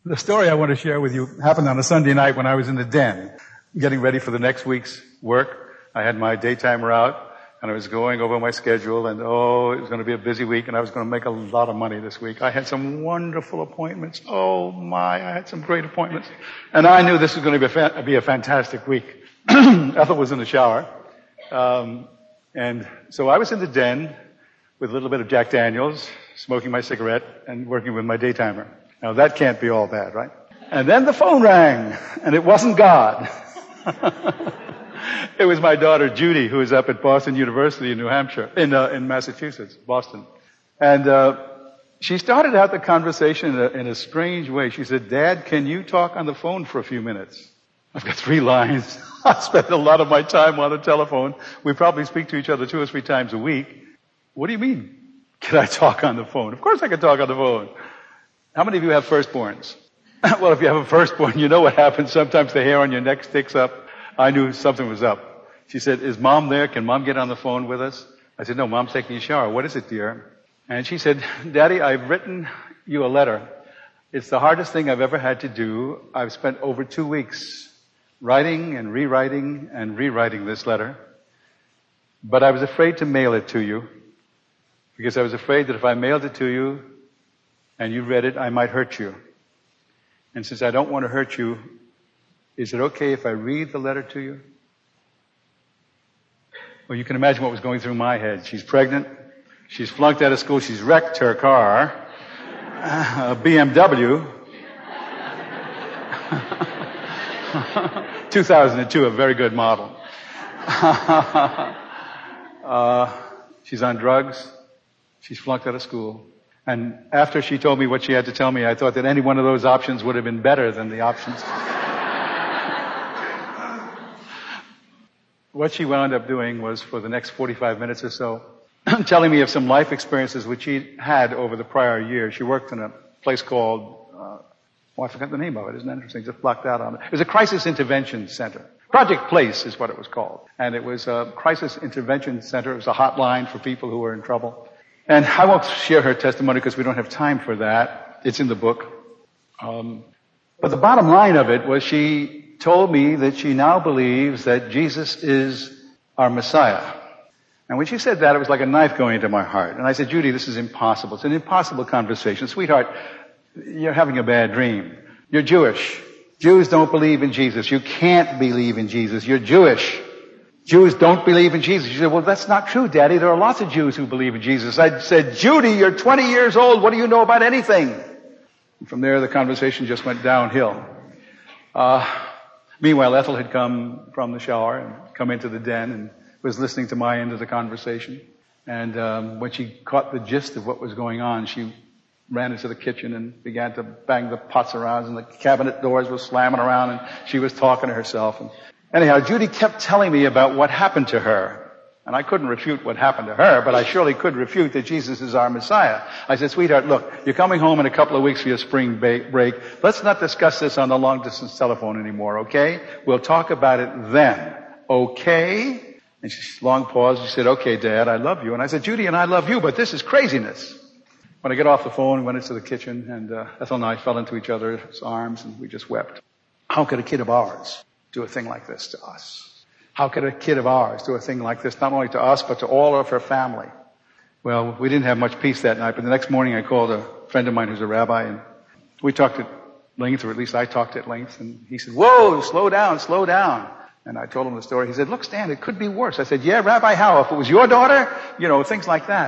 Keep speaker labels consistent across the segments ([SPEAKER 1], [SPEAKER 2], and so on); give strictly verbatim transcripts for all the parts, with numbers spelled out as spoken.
[SPEAKER 1] The story I want to share with you happened on a Sunday night when I was in the den, getting ready for the next week's work. I had my daytimer out, and I was going over my schedule, and oh, it was going to be a busy week, and I was going to make a lot of money this week. I had some wonderful appointments. Oh my, I had some great appointments. And I knew this was going to be a, fa- be a fantastic week. Ethel was in the shower. Um, and so I was in the den with a little bit of Jack Daniels, smoking my cigarette, and working with my daytimer. Now that can't be all bad, right? And then the phone rang, and it wasn't God. It was my daughter Judy, who is up at Boston University in New Hampshire, in uh, in Massachusetts, Boston. And uh, she started out the conversation in a, in a strange way. She said, "Dad, can you talk on the phone for a few minutes?" I've got three lines. I spend a lot of my time on the telephone. We probably speak to each other two or three times a week. What do you mean? Can I talk on the phone? Of course I can talk on the phone. How many of you have firstborns? Well, if you have a firstborn, you know what happens. Sometimes the hair on your neck sticks up. I knew something was up. She said, "Is Mom there? Can Mom get on the phone with us?" I said, "No, Mom's taking a shower." "What is it, dear?" And she said, "Daddy, I've written you a letter. It's the hardest thing I've ever had to do. I've spent over two weeks writing and rewriting and rewriting this letter. But I was afraid to mail it to you because I was afraid that if I mailed it to you and you read it, I might hurt you. And since I don't want to hurt you, is it okay if I read the letter to you?" Well, you can imagine what was going through my head. She's pregnant. She's flunked out of school. She's wrecked her car. A B M W. two thousand two, a very good model. uh, she's on drugs. She's flunked out of school. And after she told me what she had to tell me, I thought that any one of those options would have been better than the options. What she wound up doing was, for the next forty-five minutes or so, telling me of some life experiences which she had over the prior year. She worked in a place called, uh, oh, I forgot the name of it. Isn't that interesting? Just blocked out on it. It was a crisis intervention center. Project Place is what it was called. And it was a crisis intervention center. It was a hotline for people who were in trouble. And I won't share her testimony because we don't have time for that. It's in the book. Um, but the bottom line of it was she told me that she now believes that Jesus is our Messiah. And when she said that, it was like a knife going into my heart. And I said, "Judy, this is impossible. It's an impossible conversation. Sweetheart, you're having a bad dream. You're Jewish. Jews don't believe in Jesus. You can't believe in Jesus. You're Jewish. Jews don't believe in Jesus." She said, "Well, that's not true, Daddy. There are lots of Jews who believe in Jesus." I said, "Judy, you're twenty years old. What do you know about anything?" And from there, the conversation just went downhill. Uh, meanwhile, Ethel had come from the shower and come into the den and was listening to my end of the conversation. And um, when she caught the gist of what was going on, she ran into the kitchen and began to bang the pots around, and the cabinet doors were slamming around, and she was talking to herself. And anyhow, Judy kept telling me about what happened to her. And I couldn't refute what happened to her, but I surely could refute that Jesus is our Messiah. I said, "Sweetheart, look, you're coming home in a couple of weeks for your spring break. Let's not discuss this on the long-distance telephone anymore, okay? We'll talk about it then, okay?" And she long paused. She said, "Okay, Dad, I love you." And I said, "Judy, and I love you, but this is craziness." When I get off the phone, we went into the kitchen, and uh, Ethel and I fell into each other's arms, and we just wept. How could a kid of ours do a thing like this to us? How could a kid of ours do a thing like this, not only to us, but to all of her family? Well, we didn't have much peace that night, but the next morning I called a friend of mine who's a rabbi, and we talked at length, or at least I talked at length, and he said, "Whoa, slow down, slow down." And I told him the story. He said, "Look, Stan, it could be worse." I said, "Yeah, Rabbi, how? If it was your daughter?" You know, things like that.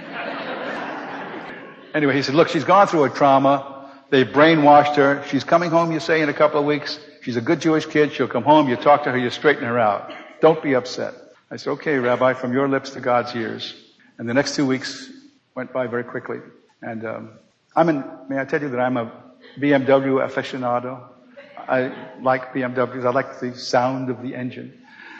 [SPEAKER 1] Anyway, he said, "Look, she's gone through a trauma. They brainwashed her. She's coming home, you say, in a couple of weeks. She's a good Jewish kid. She'll come home. You talk to her. You straighten her out. Don't be upset." I said, "Okay, Rabbi, from your lips to God's ears." And the next two weeks went by very quickly. And um, I'm in, may I tell you that I'm a B M W aficionado? I like B M Ws. I like the sound of the engine.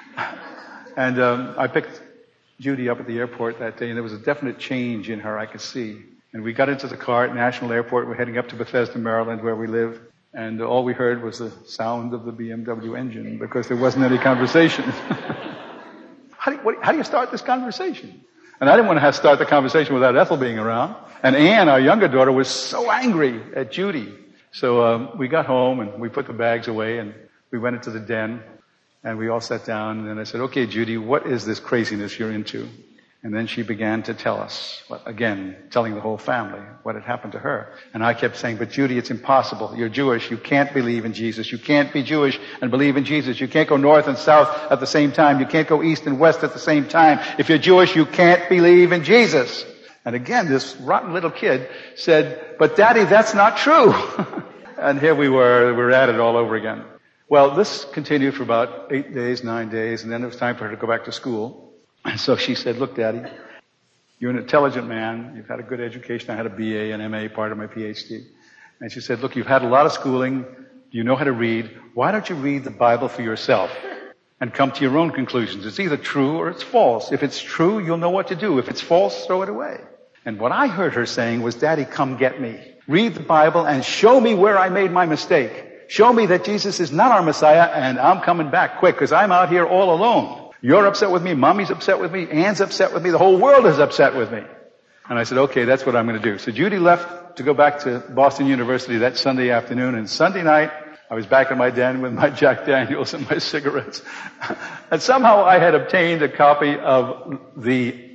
[SPEAKER 1] And um, I picked Judy up at the airport that day, and there was a definite change in her I could see. And we got into the car at National Airport. We're heading up to Bethesda, Maryland, where we live. And all we heard was the sound of the B M W engine because there wasn't any conversation. how, do you, what, how do you start this conversation? And I didn't want to have start the conversation without Ethel being around. And Anne, our younger daughter, was so angry at Judy. So um, we got home and we put the bags away and we went into the den and we all sat down and then I said, okay, Judy, what is this craziness you're into? And then she began to tell us, again, telling the whole family what had happened to her. And I kept saying, but Judy, it's impossible. You're Jewish. You can't believe in Jesus. You can't be Jewish and believe in Jesus. You can't go north and south at the same time. You can't go east and west at the same time. If you're Jewish, you can't believe in Jesus. And again, this rotten little kid said, but Daddy, that's not true. And here we were, we were at it all over again. Well, this continued for about eight days, nine days, and then it was time for her to go back to school. And so she said, look, Daddy, you're an intelligent man. You've had a good education. I had a B A and M A, part of my P H D. And she said, look, you've had a lot of schooling. You know how to read. Why don't you read the Bible for yourself and come to your own conclusions? It's either true or it's false. If it's true, you'll know what to do. If it's false, throw it away. And what I heard her saying was, Daddy, come get me. Read the Bible and show me where I made my mistake. Show me that Jesus is not our Messiah and I'm coming back quick because I'm out here all alone. You're upset with me. Mommy's upset with me. Ann's upset with me. The whole world is upset with me. And I said, okay, that's what I'm going to do. So Judy left to go back to Boston University that Sunday afternoon. And Sunday night, I was back in my den with my Jack Daniels and my cigarettes. And somehow I had obtained a copy of the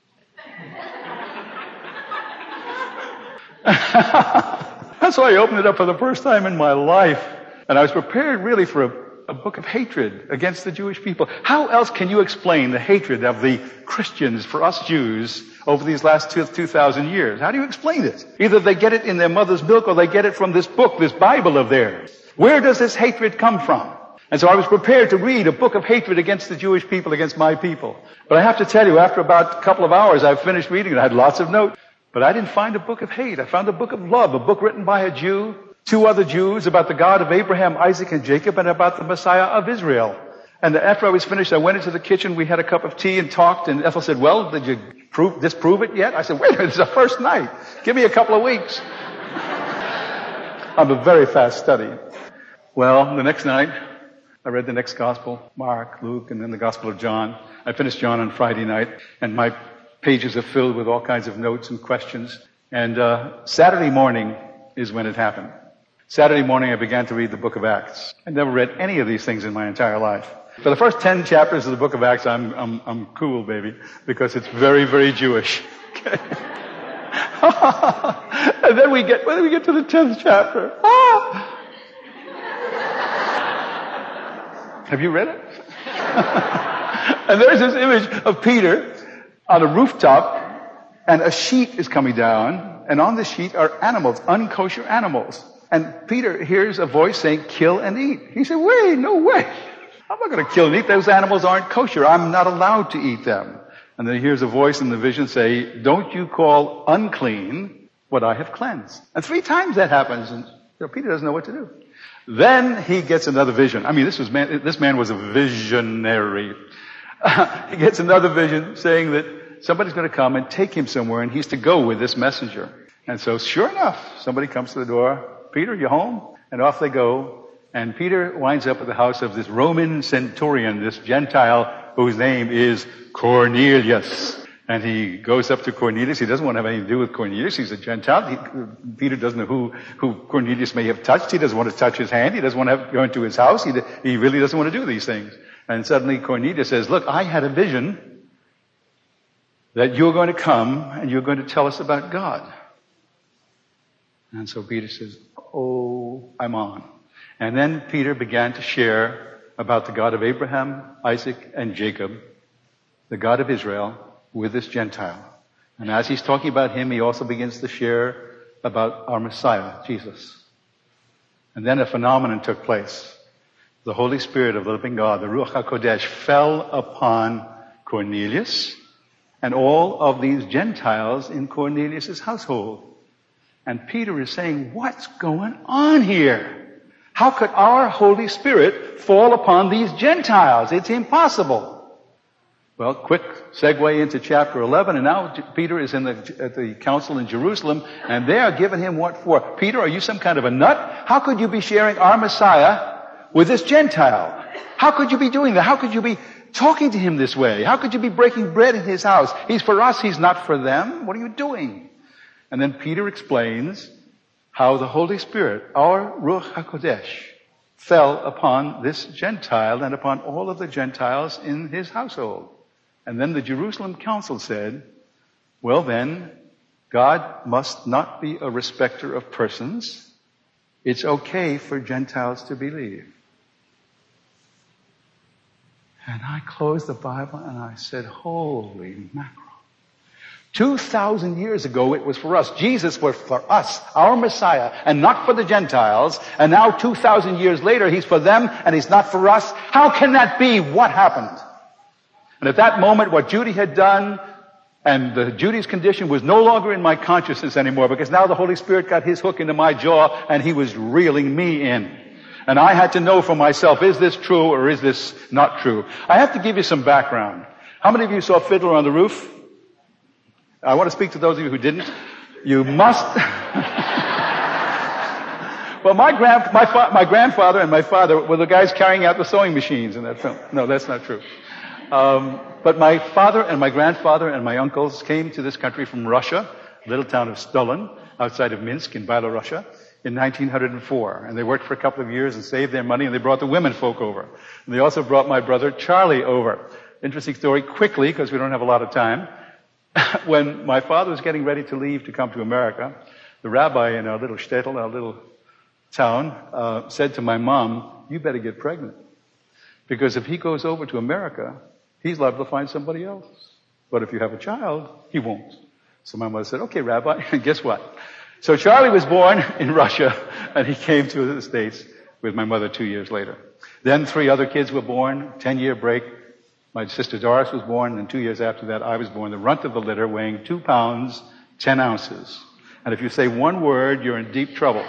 [SPEAKER 1] so I opened it up for the first time in my life. And I was prepared really for a, a book of hatred against the Jewish people. How else can you explain the hatred of the Christians for us Jews over these last two, two thousand years? How do you explain it? Either they get it in their mother's milk or they get it from this book, this Bible of theirs. Where does this hatred come from? And so I was prepared to read a book of hatred against the Jewish people, against my people. But I have to tell you, after about a couple of hours, I finished reading it. I had lots of notes. But I didn't find a book of hate. I found a book of love, a book written by a Jew, two other Jews, about the God of Abraham, Isaac, and Jacob, and about the Messiah of Israel. And after I was finished, I went into the kitchen, we had a cup of tea and talked, and Ethel said, well, did you prove, disprove it yet? I said, wait a minute, it's the first night. Give me a couple of weeks. I'm a very fast study. Well, the next night, I read the next gospel, Mark, Luke, and then the Gospel of John. I finished John on Friday night, and my pages are filled with all kinds of notes and questions. And uh Saturday morning is when it happened. Saturday morning I began to read the book of Acts. I never read any of these things in my entire life. For the first ten chapters of the book of Acts, I'm I'm I'm cool, baby, because it's very, very Jewish. Okay. And then we get when we get to the tenth chapter. Ah! Have you read it? And there's this image of Peter on a rooftop, and a sheet is coming down, and on the sheet are animals, unkosher animals. And Peter hears a voice saying, kill and eat. He said, wait, no way. I'm not going to kill and eat. Those animals aren't kosher. I'm not allowed to eat them. And then he hears a voice in the vision say, don't you call unclean what I have cleansed. And three times that happens, and you know, Peter doesn't know what to do. Then he gets another vision. I mean, this was man, this man was a visionary. He gets another vision saying that somebody's going to come and take him somewhere, and he's to go with this messenger. And so, sure enough, somebody comes to the door. Peter, you home? And off they go. And Peter winds up at the house of this Roman centurion, this Gentile, whose name is Cornelius. And he goes up to Cornelius. He doesn't want to have anything to do with Cornelius. He's a Gentile. He, Peter doesn't know who, who Cornelius may have touched. He doesn't want to touch his hand. He doesn't want to have, go into his house. He, he really doesn't want to do these things. And suddenly Cornelius says, look, I had a vision that you're going to come and you're going to tell us about God. And so Peter says, oh, I'm on. And then Peter began to share about the God of Abraham, Isaac, and Jacob, the God of Israel, with this Gentile. And as he's talking about him, he also begins to share about our Messiah, Jesus. And then a phenomenon took place. The Holy Spirit of the living God, the Ruach HaKodesh, fell upon Cornelius and all of these Gentiles in Cornelius' household. And Peter is saying, what's going on here? How could our Holy Spirit fall upon these Gentiles? It's impossible. Well, quick segue into chapter eleven, and now Peter is in the, at the council in Jerusalem, and they are giving him what for? Peter, are you some kind of a nut? How could you be sharing our Messiah with this Gentile? How could you be doing that? How could you be talking to him this way? How could you be breaking bread in his house? He's for us, he's not for them. What are you doing? And then Peter explains how the Holy Spirit, our Ruach HaKodesh, fell upon this Gentile and upon all of the Gentiles in his household. And then the Jerusalem Council said, well then, God must not be a respecter of persons. It's okay for Gentiles to believe. And I closed the Bible and I said, holy mackerel. Two thousand years ago it was for us. Jesus was for us, our Messiah, and not for the Gentiles. And now two thousand years later he's for them and he's not for us. How can that be? What happened? And at that moment what Judy had done and the Judy's condition was no longer in my consciousness anymore, because now the Holy Spirit got his hook into my jaw and he was reeling me in. And I had to know for myself, is this true or is this not true? I have to give you some background. How many of you saw Fiddler on the Roof? I want to speak to those of you who didn't. You must. Well, my grand, my, fa- my grandfather and my father were the guys carrying out the sewing machines in that film. No, that's not true. Um, but my father and my grandfather and my uncles came to this country from Russia, a little town of Stolin, outside of Minsk in Byelorussia, in nineteen oh four. And they worked for a couple of years and saved their money, and they brought the women folk over. And they also brought my brother Charlie over. Interesting story, quickly, because we don't have a lot of time. When my father was getting ready to leave to come to America, the rabbi in our little shtetl, our little town, uh, said to my mom, you better get pregnant. Because if he goes over to America, he's liable to find somebody else. But if you have a child, he won't. So my mother said, okay, Rabbi, and guess what? So Charlie was born in Russia, and he came to the States with my mother two years later. Then three other kids were born, ten-year break. My sister Doris was born, and two years after that, I was born, the runt of the litter, weighing two pounds, ten ounces. And if you say one word, you're in deep trouble.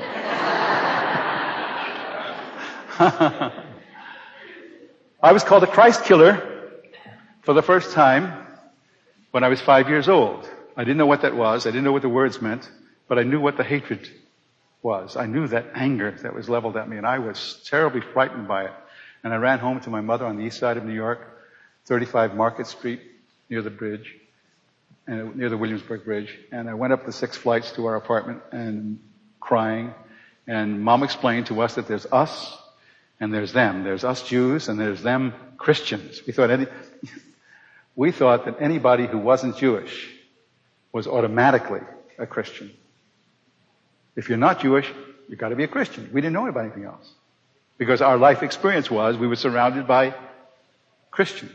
[SPEAKER 1] I was called a Christ killer for the first time when I was five years old. I didn't know what that was. I didn't know what the words meant, but I knew what the hatred was. I knew that anger that was leveled at me, and I was terribly frightened by it. And I ran home to my mother on the east side of New York, thirty-five Market Street, near the bridge, and near the Williamsburg Bridge. And I went up the six flights to our apartment and crying. And Mom explained to us that there's us and there's them. There's us Jews and there's them Christians. We thought any, we thought that anybody who wasn't Jewish was automatically a Christian. If you're not Jewish, you've got to be a Christian. We didn't know about anything else. Because our life experience was we were surrounded by Christians.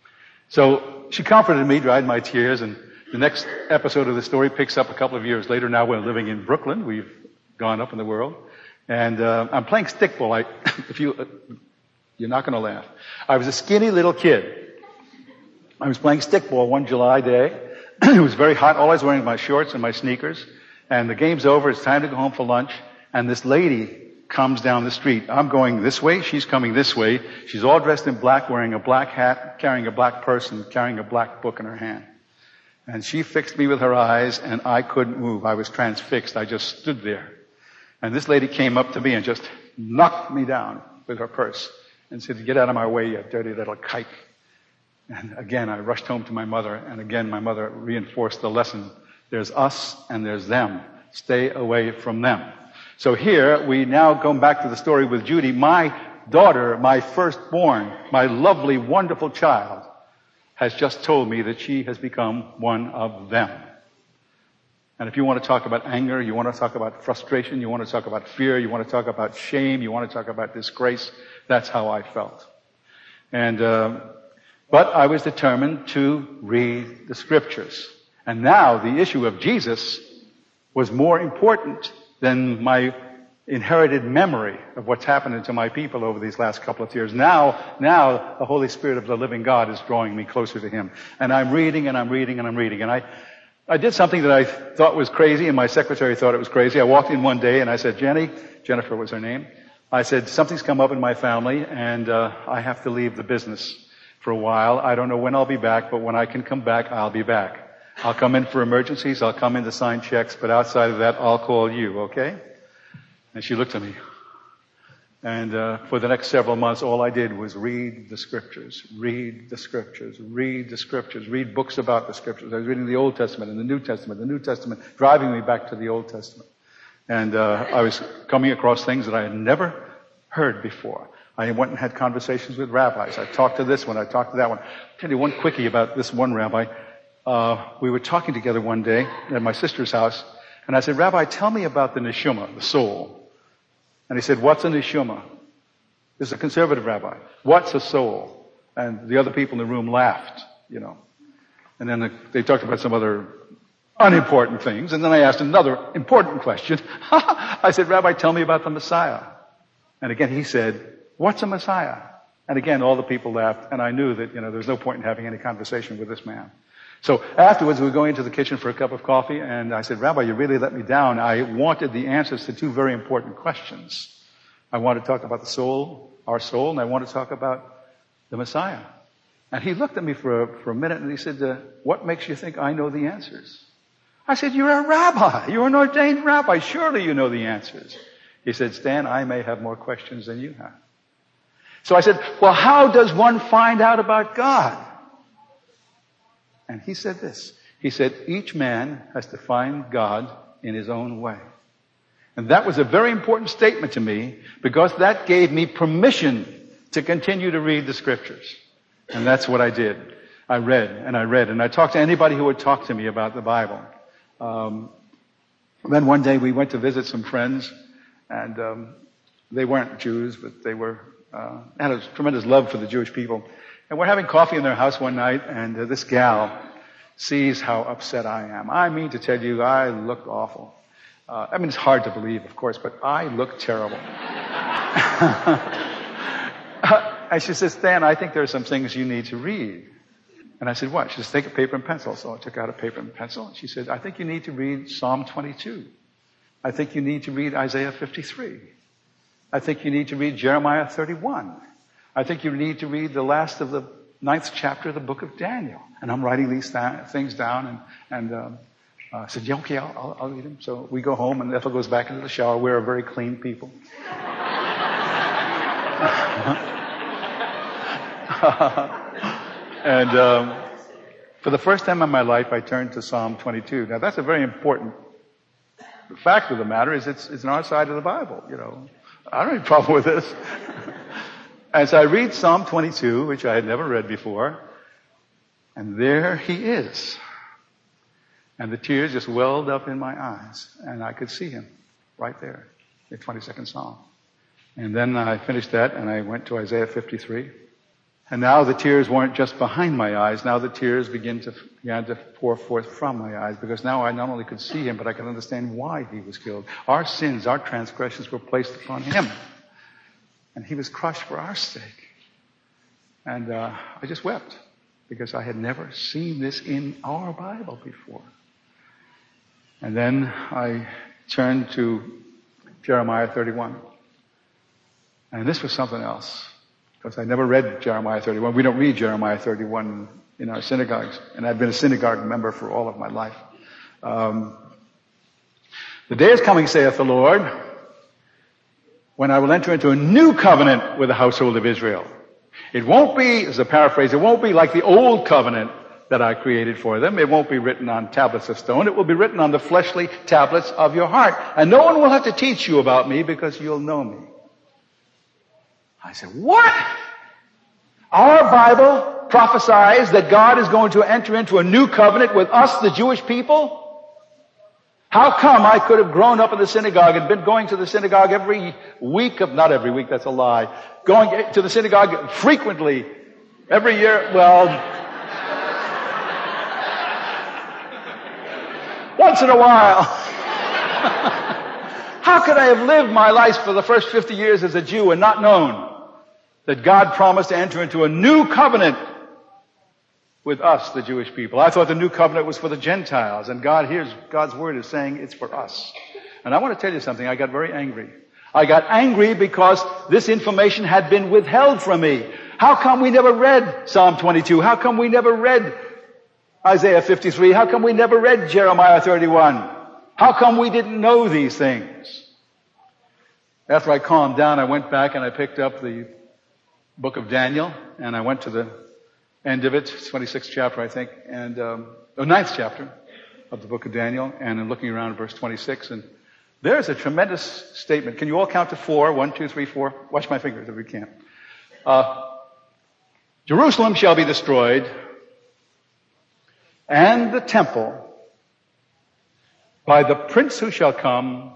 [SPEAKER 1] So she comforted me, dried my tears, and the next episode of the story picks up a couple of years later. Now we're living in Brooklyn. We've gone up in the world. And uh, I'm playing stickball. I, if you, uh, you're not going to laugh. I was a skinny little kid. I was playing stickball one July day. It was very hot. All I was wearing was my shorts and my sneakers. And the game's over. It's time to go home for lunch. And this lady comes down the street. I'm going this way. She's coming this way. She's all dressed in black, wearing a black hat, carrying a black purse, and carrying a black book in her hand. And she fixed me with her eyes, and I couldn't move. I was transfixed. I just stood there. And this lady came up to me and just knocked me down with her purse and said, get out of my way, you dirty little kike. And again, I rushed home to my mother, and again, my mother reinforced the lesson. There's us and there's them. Stay away from them. So here, we now go back to the story with Judy. My daughter, my firstborn, my lovely, wonderful child, has just told me that she has become one of them. And if you want to talk about anger, you want to talk about frustration, you want to talk about fear, you want to talk about shame, you want to talk about disgrace, that's how I felt. And, uh, but I was determined to read the scriptures. And now the issue of Jesus was more important than my inherited memory of what's happened to my people over these last couple of years. Now, now the Holy Spirit of the living God is drawing me closer to Him. And I'm reading and I'm reading and I'm reading. And I, I did something that I thought was crazy, and my secretary thought it was crazy. I walked in one day and I said, Jenny, Jennifer was her name. I said, something's come up in my family and uh, I have to leave the business for a while. I don't know when I'll be back, but when I can come back, I'll be back. I'll come in for emergencies, I'll come in to sign checks, but outside of that, I'll call you, okay? And she looked at me. And uh, for the next several months, all I did was read the scriptures, read the scriptures, read the scriptures, read books about the scriptures. I was reading the Old Testament and the New Testament, the New Testament driving me back to the Old Testament. And uh, I was coming across things that I had never heard before. I went and had conversations with rabbis. I talked to this one, I talked to that one. I'll tell you one quickie about this one rabbi. Uh, we were talking together one day at my sister's house, and I said, Rabbi, tell me about the neshama, the soul. And he said, what's a neshama? This is a conservative rabbi. What's a soul? And the other people in the room laughed, you know. And then they talked about some other unimportant things, and then I asked another important question. I said, Rabbi, tell me about the Messiah. And again he said, what's a Messiah? And again all the people laughed, and I knew that, you know, there was no point in having any conversation with this man. So afterwards we were going into the kitchen for a cup of coffee, and I said, Rabbi, you really let me down. I wanted the answers to two very important questions. I wanted to talk about the soul, our soul, and I wanted to talk about the Messiah. And he looked at me for a, for a minute and he said, uh, what makes you think I know the answers? I said, you're a rabbi. You're an ordained rabbi. Surely you know the answers. He said, Stan, I may have more questions than you have. So I said, well, how does one find out about God? And he said this. He said, each man has to find God in his own way. And that was a very important statement to me, because that gave me permission to continue to read the scriptures. And that's what I did. I read and I read, and I talked to anybody who would talk to me about the Bible. Um, then one day we went to visit some friends, and um, they weren't Jews, but they were uh, had a tremendous love for the Jewish people. And we're having coffee in their house one night, and uh, this gal sees how upset I am. I mean to tell you, I look awful. Uh, I mean, it's hard to believe, of course, but I look terrible. And she says, Stan, I think there are some things you need to read. And I said, what? She says, take a paper and pencil. So I took out a paper and pencil. And she said, I think you need to read Psalm twenty-two. I think you need to read Isaiah fifty-three. I think you need to read Jeremiah thirty-one. I think you need to read the last of the ninth chapter of the book of Daniel. And I'm writing these th- things down, and, and um, uh, I said, yeah, okay, I'll, I'll, I'll read them. So we go home, and Ethel goes back into the shower. We're a very clean people. And um, for the first time in my life, I turned to Psalm twenty-two. Now, that's a very important the fact of the matter is it's, it's on our side of the Bible, you know. I don't have any problem with this. As I read Psalm twenty-two, which I had never read before, and there he is. And the tears just welled up in my eyes, and I could see him right there, the twenty-second Psalm. And then I finished that, and I went to Isaiah fifty-three. And now the tears weren't just behind my eyes. Now the tears begin to, began to pour forth from my eyes, because now I not only could see him, but I could understand why he was killed. Our sins, our transgressions were placed upon him. And he was crushed for our sake. And uh, I just wept, because I had never seen this in our Bible before. And then I turned to Jeremiah thirty-one. And this was something else, because I never read Jeremiah thirty-one. We don't read Jeremiah thirty-one in our synagogues. And I've been a synagogue member for all of my life. Um, the day is coming, saith the Lord, when I will enter into a new covenant with the household of Israel. It won't be, as a paraphrase, it won't be like the old covenant that I created for them. It won't be written on tablets of stone. It will be written on the fleshly tablets of your heart. And no one will have to teach you about me, because you'll know me. I said, what? Our Bible prophesies that God is going to enter into a new covenant with us, the Jewish people? How come I could have grown up in the synagogue and been going to the synagogue every week of, not every week, that's a lie, going to the synagogue frequently every year? Well, once in a while. How could I have lived my life for the first fifty years as a Jew and not known that God promised to enter into a new covenant with us, the Jewish people? I thought the new covenant was for the Gentiles, and God here's God's word is saying it's for us. And I want to tell you something. I got very angry. I got angry because this information had been withheld from me. How come we never read Psalm twenty-two? How come we never read Isaiah fifty-three? How come we never read Jeremiah thirty-one? How come we didn't know these things? After I calmed down, I went back and I picked up the book of Daniel, and I went to the end of it, twenty-sixth chapter, I think, and um, the ninth chapter of the book of Daniel, and I'm looking around at verse twenty-six, and There's a tremendous statement. Can you all count to four? One, two, three, four. Watch my fingers if you can. Uh, Jerusalem shall be destroyed, and the temple by the prince who shall come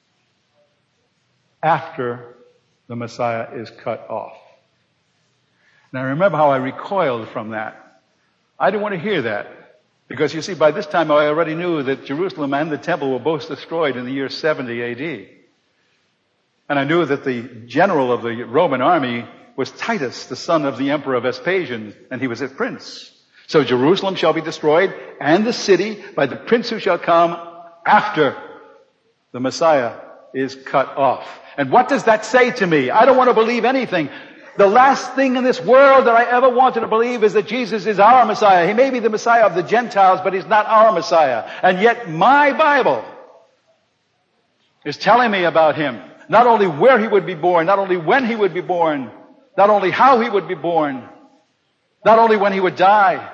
[SPEAKER 1] after the Messiah is cut off. Now remember how I recoiled from that. I didn't want to hear that. Because you see, by this time I already knew that Jerusalem and the temple were both destroyed in the year seventy A D. And I knew that the general of the Roman army was Titus, the son of the emperor Vespasian, and he was a prince. So Jerusalem shall be destroyed, and the city by the prince who shall come after the Messiah is cut off. And what does that say to me? I don't want to believe anything. The last thing in this world that I ever wanted to believe is that Jesus is our Messiah. He may be the Messiah of the Gentiles, but he's not our Messiah. And yet my Bible is telling me about him. Not only where he would be born, not only when he would be born, not only how he would be born, not only when he would die,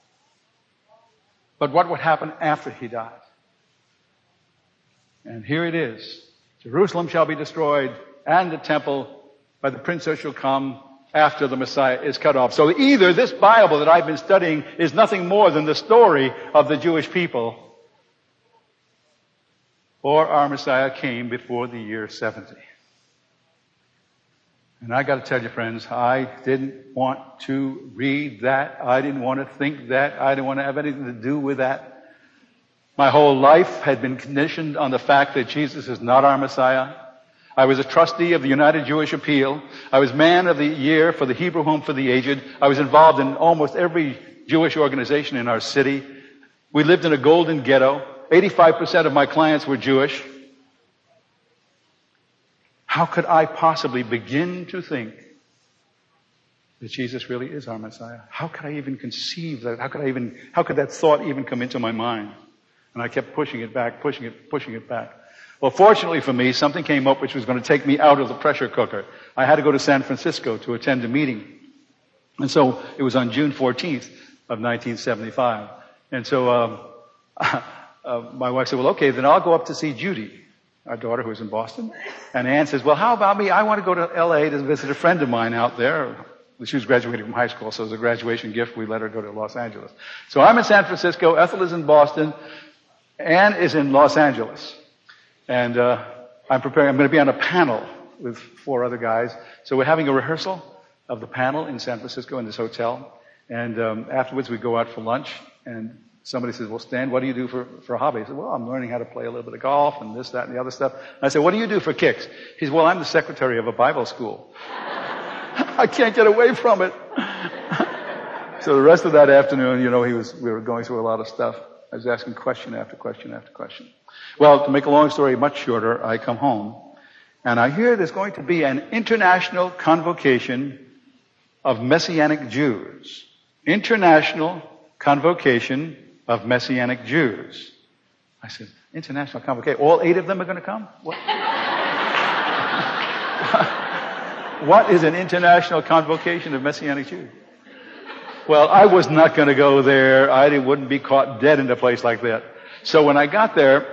[SPEAKER 1] but what would happen after he died. And here it is. Jerusalem shall be destroyed, and the temple by the prince who shall come after the Messiah is cut off. So either this Bible that I've been studying is nothing more than the story of the Jewish people, or our Messiah came before the year seventy. And I got to tell you, friends, I didn't want to read that. I didn't want to think that. I didn't want to have anything to do with that. My whole life had been conditioned on the fact that Jesus is not our Messiah. I was a trustee of the United Jewish Appeal. I was man of the year for the Hebrew Home for the Aged. I was involved in almost every Jewish organization in our city. We lived in a golden ghetto. eighty-five percent of my clients were Jewish. How could I possibly begin to think that Jesus really is our Messiah? How could I even conceive that? How could I even, how could that thought even come into my mind? And I kept pushing it back, pushing it, pushing it back. Well, fortunately for me, something came up which was going to take me out of the pressure cooker. I had to go to San Francisco to attend a meeting. And so it was on June fourteenth of nineteen seventy-five. And so um, uh, my wife said, well, okay, then I'll go up to see Judy, our daughter who is in Boston. And Ann says, well, how about me? I want to go to L A to visit a friend of mine out there. She was graduating from high school, so as a graduation gift, we let her go to Los Angeles. So I'm in San Francisco, Ethel is in Boston, Ann is in Los Angeles. And uh I'm preparing, I'm going to be on a panel with four other guys. So we're having a rehearsal of the panel in San Francisco in this hotel. And um afterwards we go out for lunch, and somebody says, well, Stan, what do you do for, for a hobby? I said, well, I'm learning how to play a little bit of golf and this, that, and the other stuff. And I said, what do you do for kicks? He said, well, I'm the secretary of a Bible school. I can't get away from it. So the rest of that afternoon, you know, he was, we were going through a lot of stuff. I was asking question after question after question. Well, to make a long story much shorter, I come home, and I hear there's going to be an international convocation of Messianic Jews. International convocation of Messianic Jews. I said, international convocation? All eight of them are going to come? What? What is an international convocation of Messianic Jews? Well, I was not going to go there. I wouldn't be caught dead in a place like that. So when I got there,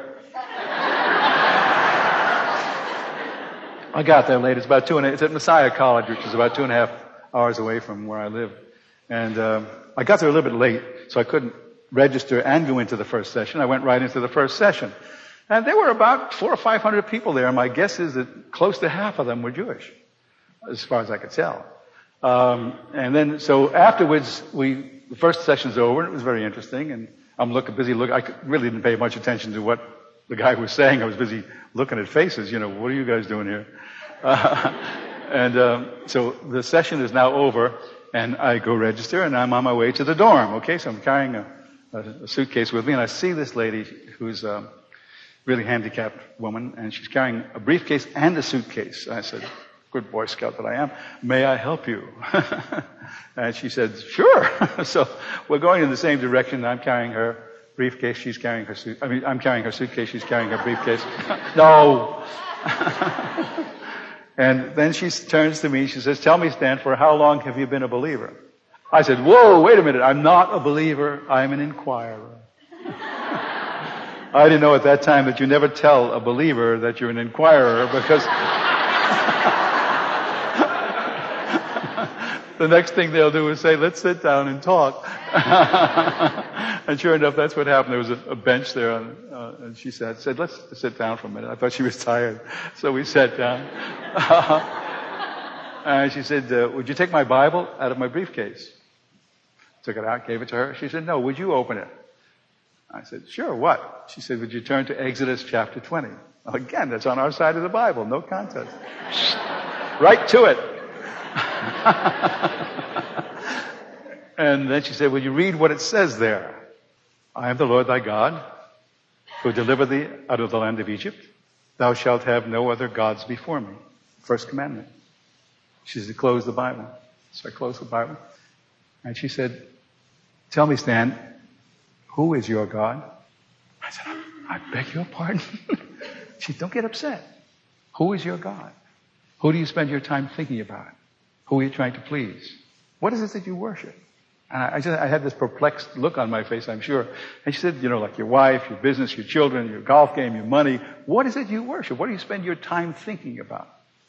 [SPEAKER 1] I got there late. It's about two and a, it's at Messiah College, which is about two and a half hours away from where I live. And um, I got there a little bit late, so I couldn't register and go into the first session. I went right into the first session. And there were about four or five hundred people there. My guess is that close to half of them were Jewish, as far as I could tell. Um, and then, so afterwards, we, the first session's over, and it was very interesting, and I'm looking, busy looking, I really didn't pay much attention to what the guy was saying. I was busy looking at faces, you know, what are you guys doing here? Uh, and, um, so the session is now over, and I go register, and I'm on my way to the dorm, okay? So I'm carrying a, a, a suitcase with me, and I see this lady who's a really handicapped woman, and she's carrying a briefcase and a suitcase. And I said, good Boy Scout that I am, may I help you? And she said, sure. So we're going in the same direction. I'm carrying her briefcase, she's carrying her suit. I mean, I'm carrying her suitcase, she's carrying her briefcase. No. And then she turns to me, she says, tell me, Stan, for how long have you been a believer? I said, whoa, wait a minute, I'm not a believer, I'm an inquirer. I didn't know at that time that you never tell a believer that you're an inquirer, because the next thing they'll do is say, let's sit down and talk. And sure enough, that's what happened. There was a, a bench there, and, uh, and she said, said, let's sit down for a minute. I thought she was tired. So we sat down. And she said, uh, would you take my Bible out of my briefcase? Took it out, gave it to her. She said, no, would you open it? I said, sure, what? She said, would you turn to Exodus chapter twenty? Well, again, that's on our side of the Bible, no contest. Right to it. And then she said, will you read what it says there? I am the Lord thy God, who delivered thee out of the land of Egypt. Thou shalt have no other gods before me. First commandment. She said, close the Bible. So I closed the Bible. And she said, tell me, Stan, who is your God? I said, I, I beg your pardon. She said, don't get upset. Who is your God? Who do you spend your time thinking about? Who are you trying to please? What is it that you worship? And I, I, just, I had this perplexed look on my face, I'm sure. And she said, you know, like your wife, your business, your children, your golf game, your money. What is it you worship? What do you spend your time thinking about?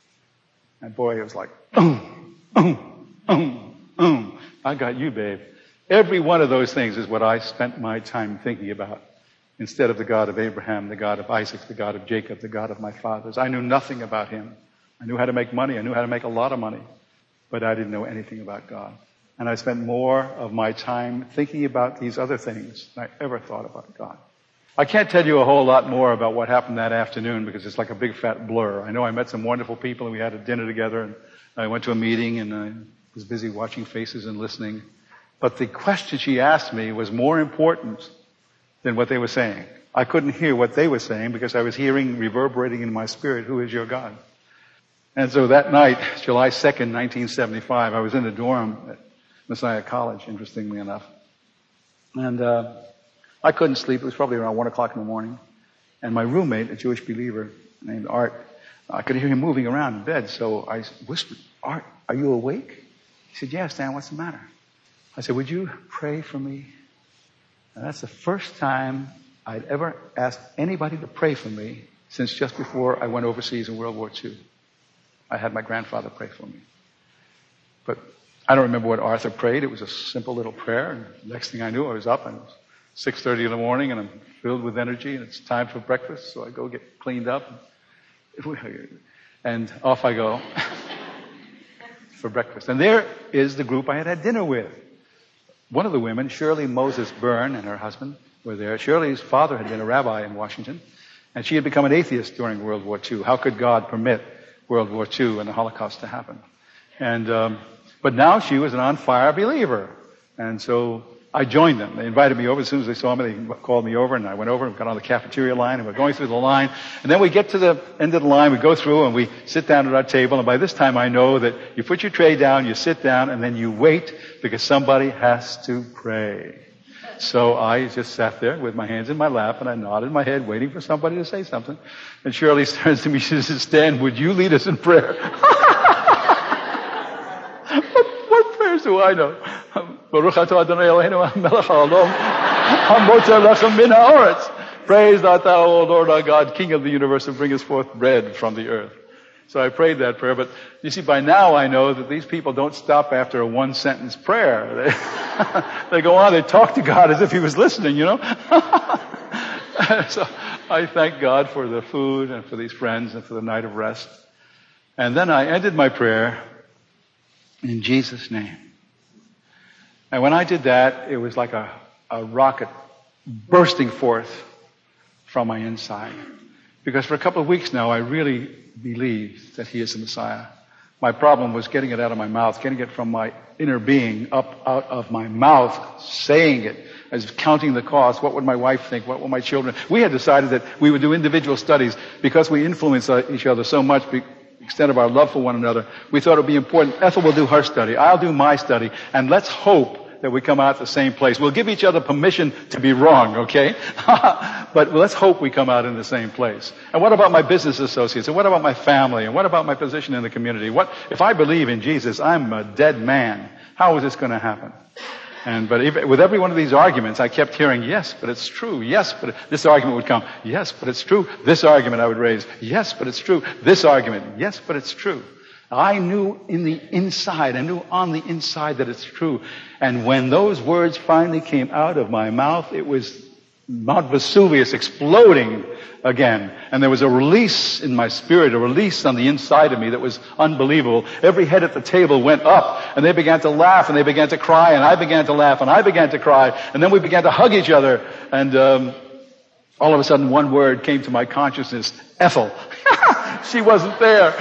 [SPEAKER 1] And boy, it was like, um, um, um, um. I got you, babe. Every one of those things is what I spent my time thinking about. Instead of the God of Abraham, the God of Isaac, the God of Jacob, the God of my fathers. I knew nothing about him. I knew how to make money. I knew how to make a lot of money. But I didn't know anything about God. And I spent more of my time thinking about these other things than I ever thought about God. I can't tell you a whole lot more about what happened that afternoon because it's like a big fat blur. I know I met some wonderful people and we had a dinner together and I went to a meeting and I was busy watching faces and listening. But the question she asked me was more important than what they were saying. I couldn't hear what they were saying because I was hearing, reverberating in my spirit, who is your God? And so that night, July second, nineteen seventy-five, I was in a dorm at Messiah College, interestingly enough. And uh, I couldn't sleep. It was probably around one o'clock in the morning. And my roommate, a Jewish believer named Art, I could hear him moving around in bed. So I whispered, Art, are you awake? He said, yeah, Stan, what's the matter? I said, would you pray for me? And that's the first time I'd ever asked anybody to pray for me since just before I went overseas in World War Two. I had my grandfather pray for me. But I don't remember what Arthur prayed. It was a simple little prayer. And the next thing I knew, I was up and it was six thirty in the morning and I'm filled with energy and it's time for breakfast. So I go get cleaned up and off I go for breakfast. And there is the group I had had dinner with. One of the women, Shirley Moses Byrne, and her husband were there. Shirley's father had been a rabbi in Washington, and she had become an atheist during World War Two. How could God permit World War Two and the Holocaust to happen? And um, but now she was an on-fire believer, and so I joined them. They invited me over. As soon as they saw me, they called me over, and I went over and got on the cafeteria line, and we're going through the line. And then we get to the end of the line, we go through, and we sit down at our table, and by this time I know that you put your tray down, you sit down, and then you wait, because somebody has to pray. So I just sat there with my hands in my lap, and I nodded my head, waiting for somebody to say something. And Shirley turns to me, she says, Stan, would you lead us in prayer? what, what prayers do I know? Baruch atah Adonai Eloheinu melech haolam hamotzer lechem min haaretz. Praise art thou, O Lord our God, King of the universe, who bringest forth bread from the earth. So I prayed that prayer, but you see, by now I know that these people don't stop after a one-sentence prayer. They, they go on, they talk to God as if he was listening, you know. So I thank God for the food and for these friends and for the night of rest. And then I ended my prayer in Jesus' name. And when I did that, it was like a, a rocket bursting forth from my inside. Because for a couple of weeks now, I really believed that he is the Messiah. My problem was getting it out of my mouth, getting it from my inner being up out of my mouth, saying it, as counting the cost. What would my wife think? What would my children? We had decided that we would do individual studies because we influence each other so much, the extent of our love for one another. We thought it would be important. Ethel will do her study. I'll do my study. And let's hope that we come out the same place. We'll give each other permission to be wrong, okay? But let's hope we come out in the same place. And what about my business associates? And what about my family? And what about my position in the community? What if I believe in Jesus, I'm a dead man. How is this going to happen? And, but even, with every one of these arguments, I kept hearing, yes, but it's true. Yes, but it, this argument would come. Yes, but it's true. This argument I would raise. Yes, but it's true. This argument. Yes, but it's true. I knew in the inside, I knew on the inside that it's true. And when those words finally came out of my mouth, it was Mount Vesuvius exploding again. And there was a release in my spirit, a release on the inside of me that was unbelievable. Every head at the table went up, and they began to laugh, and they began to cry, and I began to laugh, and I began to cry, and then we began to hug each other, and um, all of a sudden one word came to my consciousness, Ethel. She wasn't there.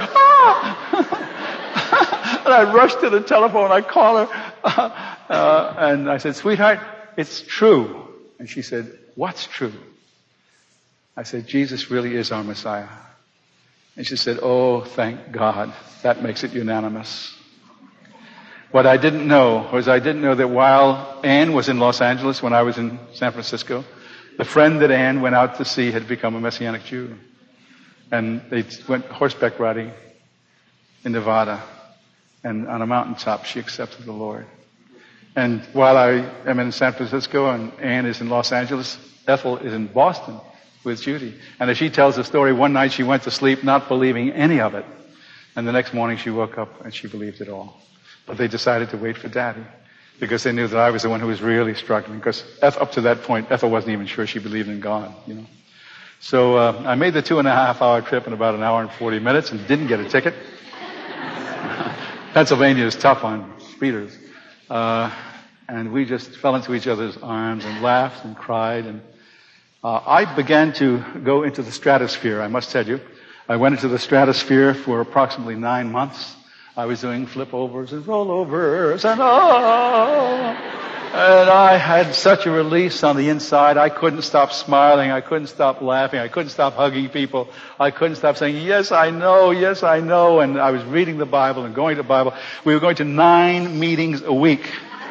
[SPEAKER 1] And I rushed to the telephone, I called her, uh, and I said, sweetheart, it's true. And she said, what's true? I said, Jesus really is our Messiah. And she said, oh, thank God. That makes it unanimous. What I didn't know was I didn't know that while Anne was in Los Angeles, when I was in San Francisco, the friend that Anne went out to see had become a Messianic Jew. And they went horseback riding in Nevada. And on a mountaintop, she accepted the Lord. And while I am in San Francisco and Anne is in Los Angeles, Ethel is in Boston with Judy. And as she tells the story, one night she went to sleep not believing any of it. And the next morning she woke up and she believed it all. But they decided to wait for Daddy because they knew that I was the one who was really struggling. Because up to that point, Ethel wasn't even sure she believed in God, you know. So uh, I made the two and a half hour trip in about an hour and forty minutes and didn't get a ticket. Pennsylvania is tough on speeders. Uh, and we just fell into each other's arms and laughed and cried. And uh, I began to go into the stratosphere, I must tell you. I went into the stratosphere for approximately nine months. I was doing flip-overs and rollovers and oh! And I had such a release on the inside. I couldn't stop smiling. I couldn't stop laughing. I couldn't stop hugging people. I couldn't stop saying, yes, I know, yes, I know. And I was reading the Bible and going to the Bible. We were going to nine meetings a week.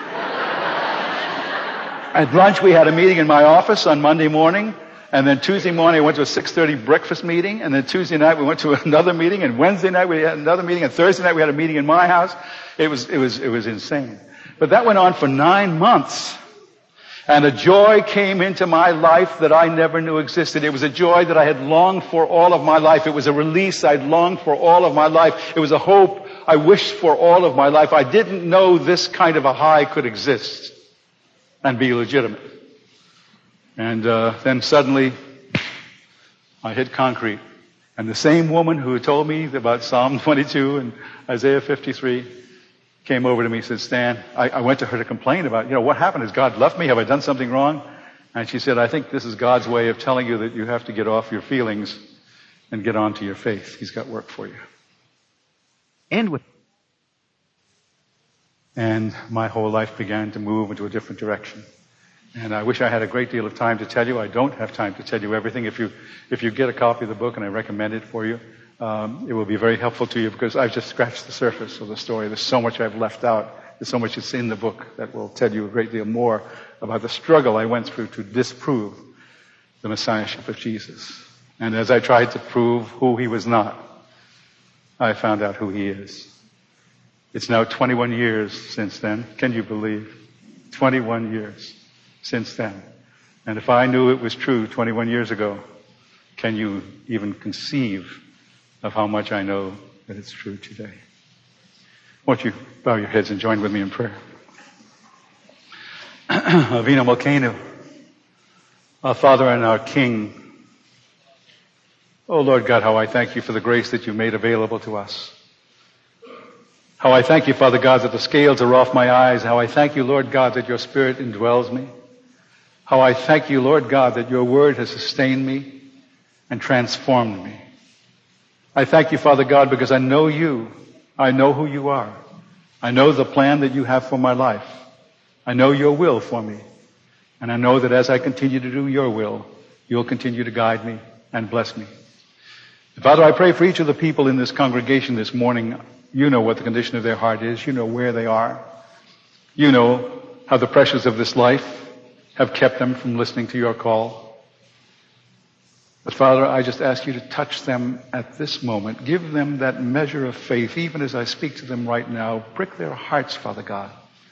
[SPEAKER 1] At lunch, we had a meeting in my office on Monday morning. And then Tuesday morning, I went to a six thirty breakfast meeting. And then Tuesday night, we went to another meeting. And Wednesday night, we had another meeting. And Thursday night, we had a meeting in my house. It was, it was, it was insane. But that went on for nine months. And a joy came into my life that I never knew existed. It was a joy that I had longed for all of my life. It was a release I'd longed for all of my life. It was a hope I wished for all of my life. I didn't know this kind of a high could exist and be legitimate. And uh, then suddenly, I hit concrete. And the same woman who told me about Psalm twenty-two and Isaiah fifty-three came over to me and said, Stan, I, I went to her to complain about, you know, what happened? Has God left me? Have I done something wrong? And she said, I think this is God's way of telling you that you have to get off your feelings and get on to your faith. He's got work for you. And with And my whole life began to move into a different direction. And I wish I had a great deal of time to tell you. I don't have time to tell you everything. If you, if you get a copy of the book, and I recommend it for you, Um, it will be very helpful to you because I've just scratched the surface of the story. There's so much I've left out. There's so much that's in the book that will tell you a great deal more about the struggle I went through to disprove the messiahship of Jesus. And as I tried to prove who he was not, I found out who he is. It's now twenty-one years since then. Can you believe? twenty-one years since then. And if I knew it was true twenty-one years ago, can you even conceive of how much I know that it's true today? Won't you bow your heads and join with me in prayer? Avinu Malkeinu, our Father and our King. Oh Lord God, how I thank you for the grace that you made available to us. How I thank you, Father God, that the scales are off my eyes. How I thank you, Lord God, that your Spirit indwells me. How I thank you, Lord God, that your word has sustained me and transformed me. I thank you, Father God, because I know you. I know who you are. I know the plan that you have for my life. I know your will for me. And I know that as I continue to do your will, you'll continue to guide me and bless me. Father, I pray for each of the people in this congregation this morning. You know what the condition of their heart is. You know where they are. You know how the pressures of this life have kept them from listening to your call. But Father, I just ask you to touch them at this moment. Give them that measure of faith, even as I speak to them right now. Prick their hearts, Father God,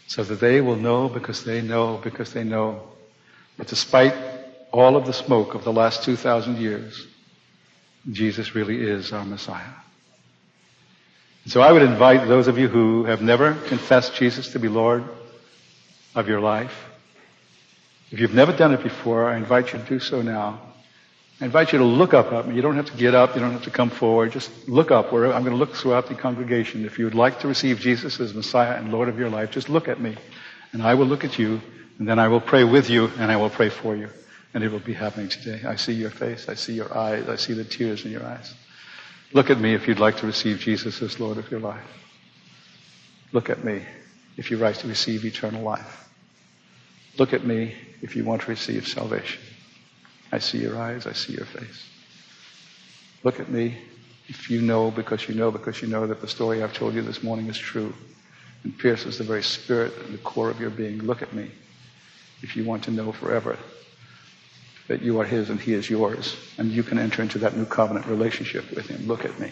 [SPEAKER 1] so that they will know because they know because they know that despite all of the smoke of the last two thousand years, Jesus really is our Messiah. So I would invite those of you who have never confessed Jesus to be Lord of your life. If you've never done it before, I invite you to do so now. I invite you to look up at me. You don't have to get up. You don't have to come forward. Just look up. Where I'm going to look throughout the congregation. If you would like to receive Jesus as Messiah and Lord of your life, just look at me. And I will look at you. And then I will pray with you and I will pray for you. And it will be happening today. I see your face. I see your eyes. I see the tears in your eyes. Look at me if you'd like to receive Jesus as Lord of your life. Look at me if you'd like to receive eternal life. Look at me if you want to receive salvation. I see your eyes. I see your face. Look at me if you know because you know because you know that the story I've told you this morning is true and pierces the very spirit and the core of your being. Look at me if you want to know forever that you are His and He is yours, and you can enter into that new covenant relationship with Him. Look at me.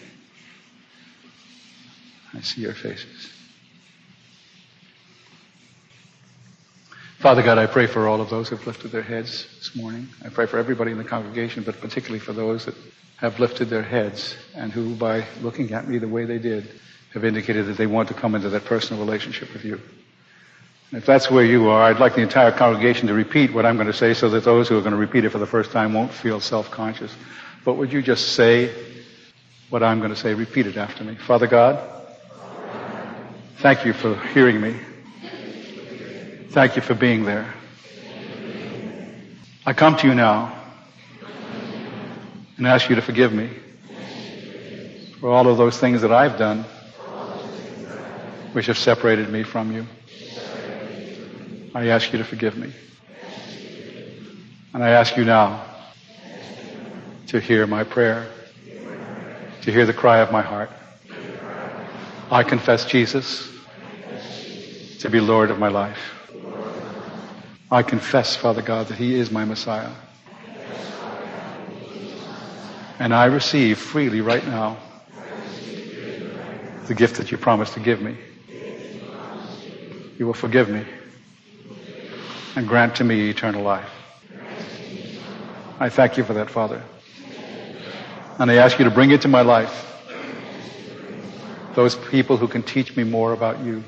[SPEAKER 1] I see your faces. Father God, I pray for all of those who have lifted their heads this morning. I pray for everybody in the congregation, but particularly for those that have lifted their heads and who, by looking at me the way they did, have indicated that they want to come into that personal relationship with you. If that's where you are, I'd like the entire congregation to repeat what I'm going to say so that those who are going to repeat it for the first time won't feel self-conscious. But would you just say what I'm going to say? Repeat it after me. Father God, thank you for hearing me. Thank you for being there. I come to you now and ask you to forgive me for all of those things that I've done which have separated me from you. I ask you to forgive me. And I ask you now to hear my prayer, to hear the cry of my heart. I confess Jesus to be Lord of my life. I confess, Father God, that He is my Messiah. And I receive freely right now the gift that you promised to give me. You will forgive me and grant to me eternal life. I thank you for that, Father. And I ask you to bring into my life those people who can teach me more about you,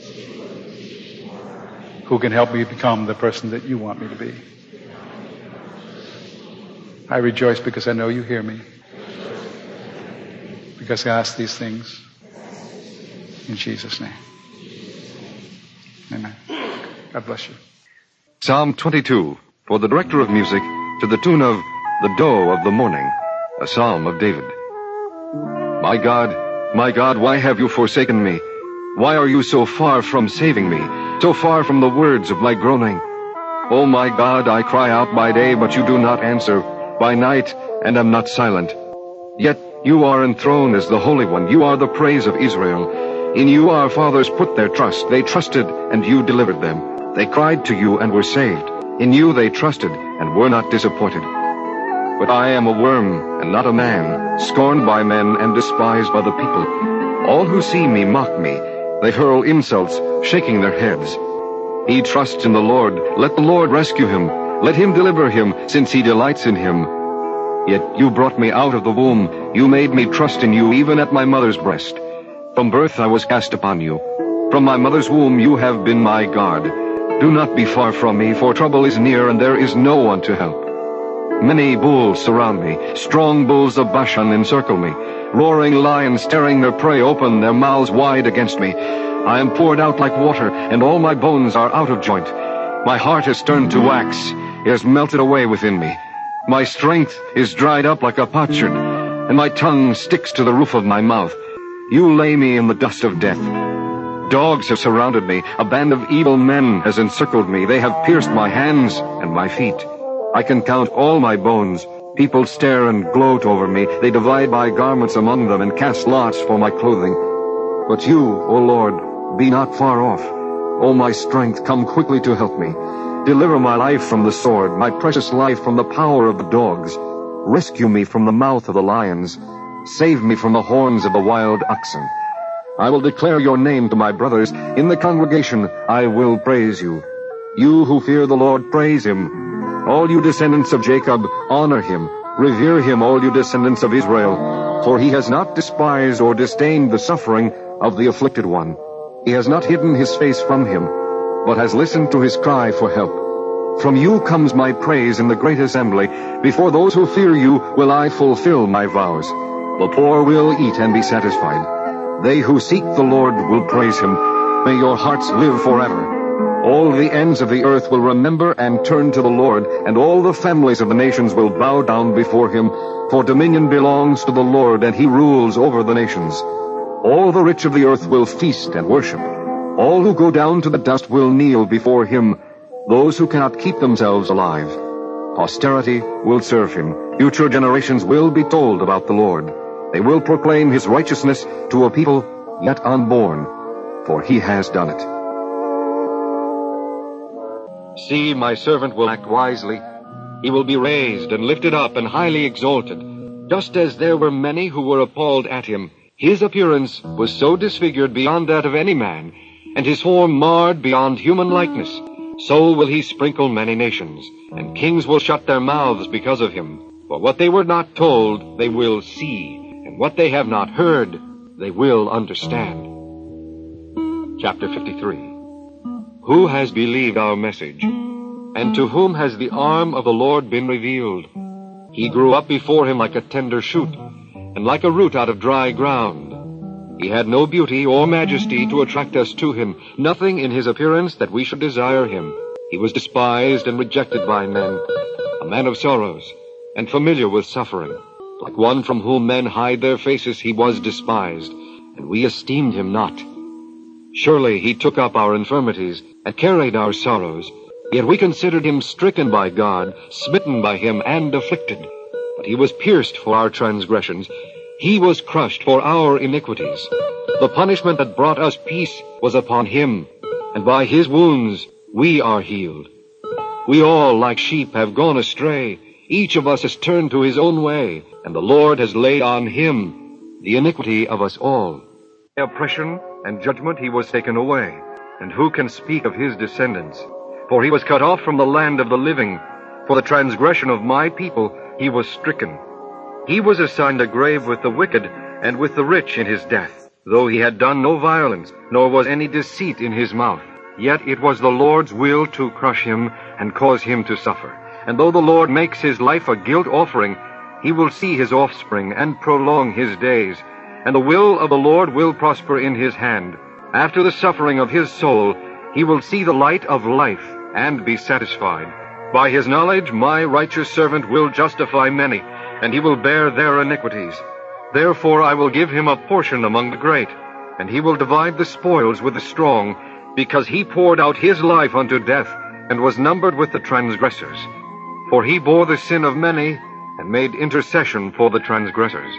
[SPEAKER 1] who can help me become the person that you want me to be. I rejoice because I know you hear me, because I ask these things in Jesus' name. Amen. God bless you.
[SPEAKER 2] Psalm twenty-two, for the director of music, to the tune of The Doe of the Morning, a psalm of David. My God, my God, why have you forsaken me? Why are you so far from saving me, so far from the words of my groaning? O my God, I cry out by day, but you do not answer, by night, and am not silent. Yet you are enthroned as the Holy One. You are the praise of Israel. In you our fathers put their trust. They trusted, and you delivered them. They cried to you and were saved. In you they trusted and were not disappointed. But I am a worm and not a man, scorned by men and despised by the people. All who see me mock me. They hurl insults, shaking their heads. He trusts in the Lord. Let the Lord rescue him. Let him deliver him, since he delights in him. Yet you brought me out of the womb. You made me trust in you even at my mother's breast. From birth I was cast upon you. From my mother's womb you have been my guard. Do not be far from me, for trouble is near, and there is no one to help. Many bulls surround me. Strong bulls of Bashan encircle me. Roaring lions tearing their prey open their mouths wide against me. I am poured out like water, and all my bones are out of joint. My heart has turned to wax. It has melted away within me. My strength is dried up like a potsherd, and my tongue sticks to the roof of my mouth. You lay me in the dust of death. Dogs have surrounded me. A band of evil men has encircled me. They have pierced my hands and my feet. I can count all my bones. People stare and gloat over me. They divide my garments among them and cast lots for my clothing. But you, O Lord, be not far off. O my strength, come quickly to help me. Deliver my life from the sword, my precious life from the power of the dogs. Rescue me from the mouth of the lions. Save me from the horns of the wild oxen. I will declare your name to my brothers. In the congregation I will praise you. You who fear the Lord, praise him. All you descendants of Jacob, honor him. Revere him, all you descendants of Israel. For he has not despised or disdained the suffering of the afflicted one. He has not hidden his face from him, but has listened to his cry for help. From you comes my praise in the great assembly. Before those who fear you will I fulfill my vows. The poor will eat and be satisfied. They who seek the Lord will praise him. May your hearts live forever. All the ends of the earth will remember and turn to the Lord, and all the families of the nations will bow down before him. For dominion belongs to the Lord, and he rules over the nations. All the rich of the earth will feast and worship. All who go down to the dust will kneel before him, those who cannot keep themselves alive. Posterity will serve him. Future generations will be told about the Lord. They will proclaim his righteousness to a people yet unborn, for he has done it. See, my servant will act wisely. He will be raised and lifted up and highly exalted. Just as there were many who were appalled at him, his appearance was so disfigured beyond that of any man, and his form marred beyond human likeness. So will he sprinkle many nations, and kings will shut their mouths because of him. For what they were not told, they will see, and what they have not heard, they will understand. Chapter fifty-three. Who has believed our message? And to whom has the arm of the Lord been revealed? He grew up before him like a tender shoot, and like a root out of dry ground. He had no beauty or majesty to attract us to him, nothing in his appearance that we should desire him. He was despised and rejected by men, a man of sorrows, and familiar with suffering. Like one from whom men hide their faces, he was despised, and we esteemed him not. Surely he took up our infirmities and carried our sorrows. Yet we considered him stricken by God, smitten by him, and afflicted. But he was pierced for our transgressions. He was crushed for our iniquities. The punishment that brought us peace was upon him, and by his wounds we are healed. We all, like sheep, have gone astray. Each of us has turned to his own way, and the Lord has laid on him the iniquity of us all. By oppression and judgment he was taken away. And who can speak of his descendants? For he was cut off from the land of the living. For the transgression of my people he was stricken. He was assigned a grave with the wicked and with the rich in his death, though he had done no violence, nor was any deceit in his mouth. Yet it was the Lord's will to crush him and cause him to suffer. And though the Lord makes his life a guilt offering, he will see his offspring and prolong his days. And the will of the Lord will prosper in his hand. After the suffering of his soul, he will see the light of life and be satisfied. By his knowledge, my righteous servant will justify many, and he will bear their iniquities. Therefore I will give him a portion among the great, and he will divide the spoils with the strong, because he poured out his life unto death, and was numbered with the transgressors. For he bore the sin of many, and made intercession for the transgressors.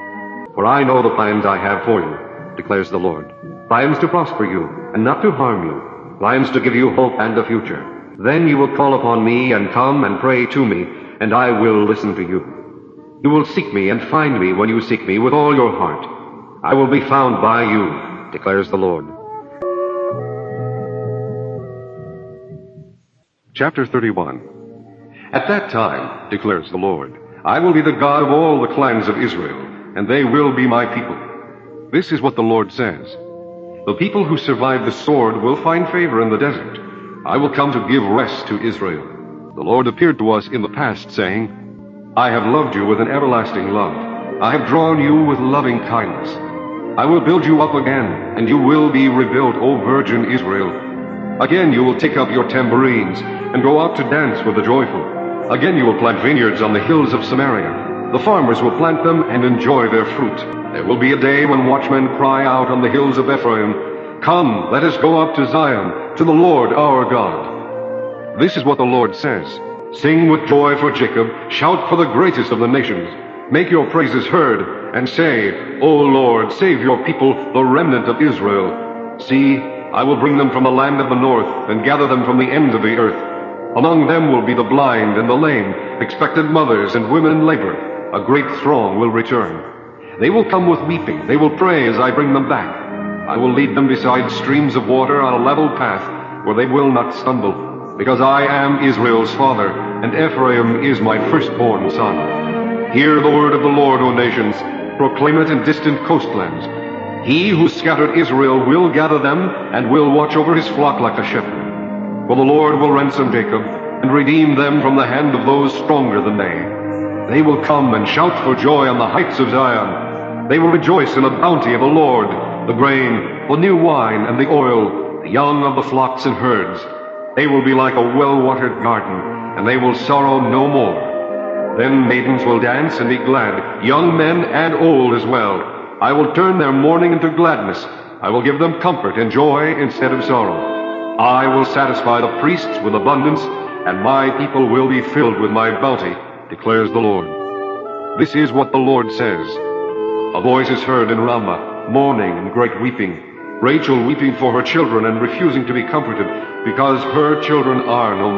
[SPEAKER 2] For I know the plans I have for you, declares the Lord. Plans to prosper you, and not to harm you. Plans to give you hope and a future. Then you will call upon me, and come and pray to me, and I will listen to you. You will seek me and find me when you seek me with all your heart. I will be found by you, declares the Lord.
[SPEAKER 3] Chapter thirty-one. At that time, declares the Lord, I will be the God of all the clans of Israel, and they will be my people. This is what the Lord says. The people who survive the sword will find favor in the desert. I will come to give rest to Israel. The Lord appeared to us in the past, saying, I have loved you with an everlasting love. I have drawn you with loving kindness. I will build you up again, and you will be rebuilt, O virgin Israel. Again you will take up your tambourines, and go out to dance with the joyful. Again you will plant vineyards on the hills of Samaria. The farmers will plant them and enjoy their fruit. There will be a day when watchmen cry out on the hills of Ephraim, Come, let us go up to Zion, to the Lord our God. This is what the Lord says. Sing with joy for Jacob, shout for the greatest of the nations. Make your praises heard, and say, O Lord, save your people, the remnant of Israel. See, I will bring them from the land of the north, and gather them from the ends of the earth. Among them will be the blind and the lame, expectant mothers and women in labor. A great throng will return. They will come with weeping. They will pray as I bring them back. I will lead them beside streams of water on a level path where they will not stumble, because I am Israel's father, and Ephraim is my firstborn son. Hear the word of the Lord, O nations. Proclaim it in distant coastlands. He who scattered Israel will gather them, and will watch over his flock like a shepherd. For the Lord will ransom Jacob, and redeem them from the hand of those stronger than they. They will come and shout for joy on the heights of Zion. They will rejoice in the bounty of the Lord, the grain, the new wine, and the oil, the young of the flocks and herds. They will be like a well-watered garden, and they will sorrow no more. Then maidens will dance and be glad, young men and old as well. I will turn their mourning into gladness. I will give them comfort and joy instead of sorrow. I will satisfy the priests with abundance, and my people will be filled with my bounty, declares the Lord. This is what the Lord says. A voice is heard in Ramah, mourning and great weeping, Rachel weeping for her children and refusing to be comforted, because her children are no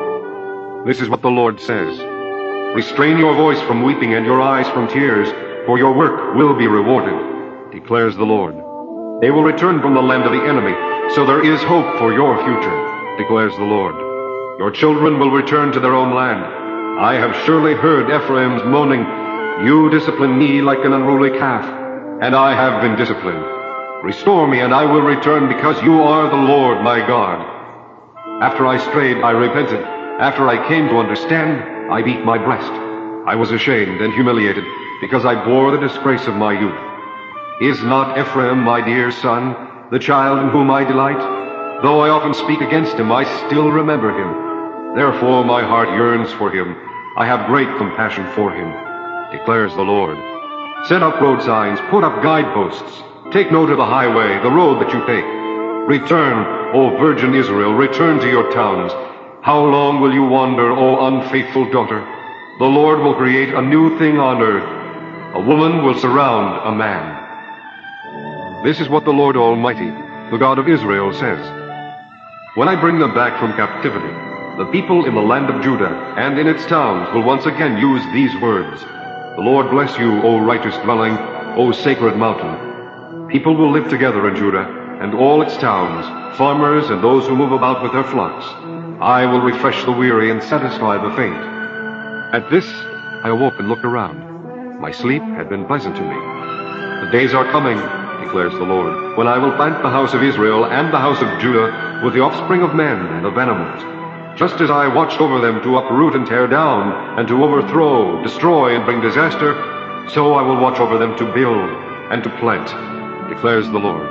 [SPEAKER 3] more. This is what the Lord says. Restrain your voice from weeping and your eyes from tears, for your work will be rewarded, declares the Lord. They will return from the land of the enemy, so there is hope for your future, declares the Lord. Your children will return to their own land. I have surely heard Ephraim's moaning. You discipline me like an unruly calf, and I have been disciplined. Restore me, and I will return, because you are the Lord my God. After I strayed, I repented. After I came to understand, I beat my breast. I was ashamed and humiliated, because I bore the disgrace of my youth. Is not Ephraim my dear son, the child in whom I delight? Though I often speak against him, I still remember him. Therefore my heart yearns for him. I have great compassion for him, declares the Lord. Set up road signs, put up guideposts. Take note of the highway, the road that you take. Return, O virgin Israel, return to your towns. How long will you wander, O unfaithful daughter? The Lord will create a new thing on earth. A woman will surround a man. This is what the Lord Almighty, the God of Israel, says. When I bring them back from captivity, the people in the land of Judah and in its towns will once again use these words. The Lord bless you, O righteous dwelling, O sacred mountain. People will live together in Judah and all its towns, farmers and those who move about with their flocks. I will refresh the weary and satisfy the faint. At this, I awoke and looked around. My sleep had been pleasant to me. The days are coming, declares the Lord, when I will plant the house of Israel and the house of Judah with the offspring of men and of animals. Just as I watched over them to uproot and tear down, and to overthrow, destroy, and bring disaster, so I will watch over them to build and to plant, declares the Lord.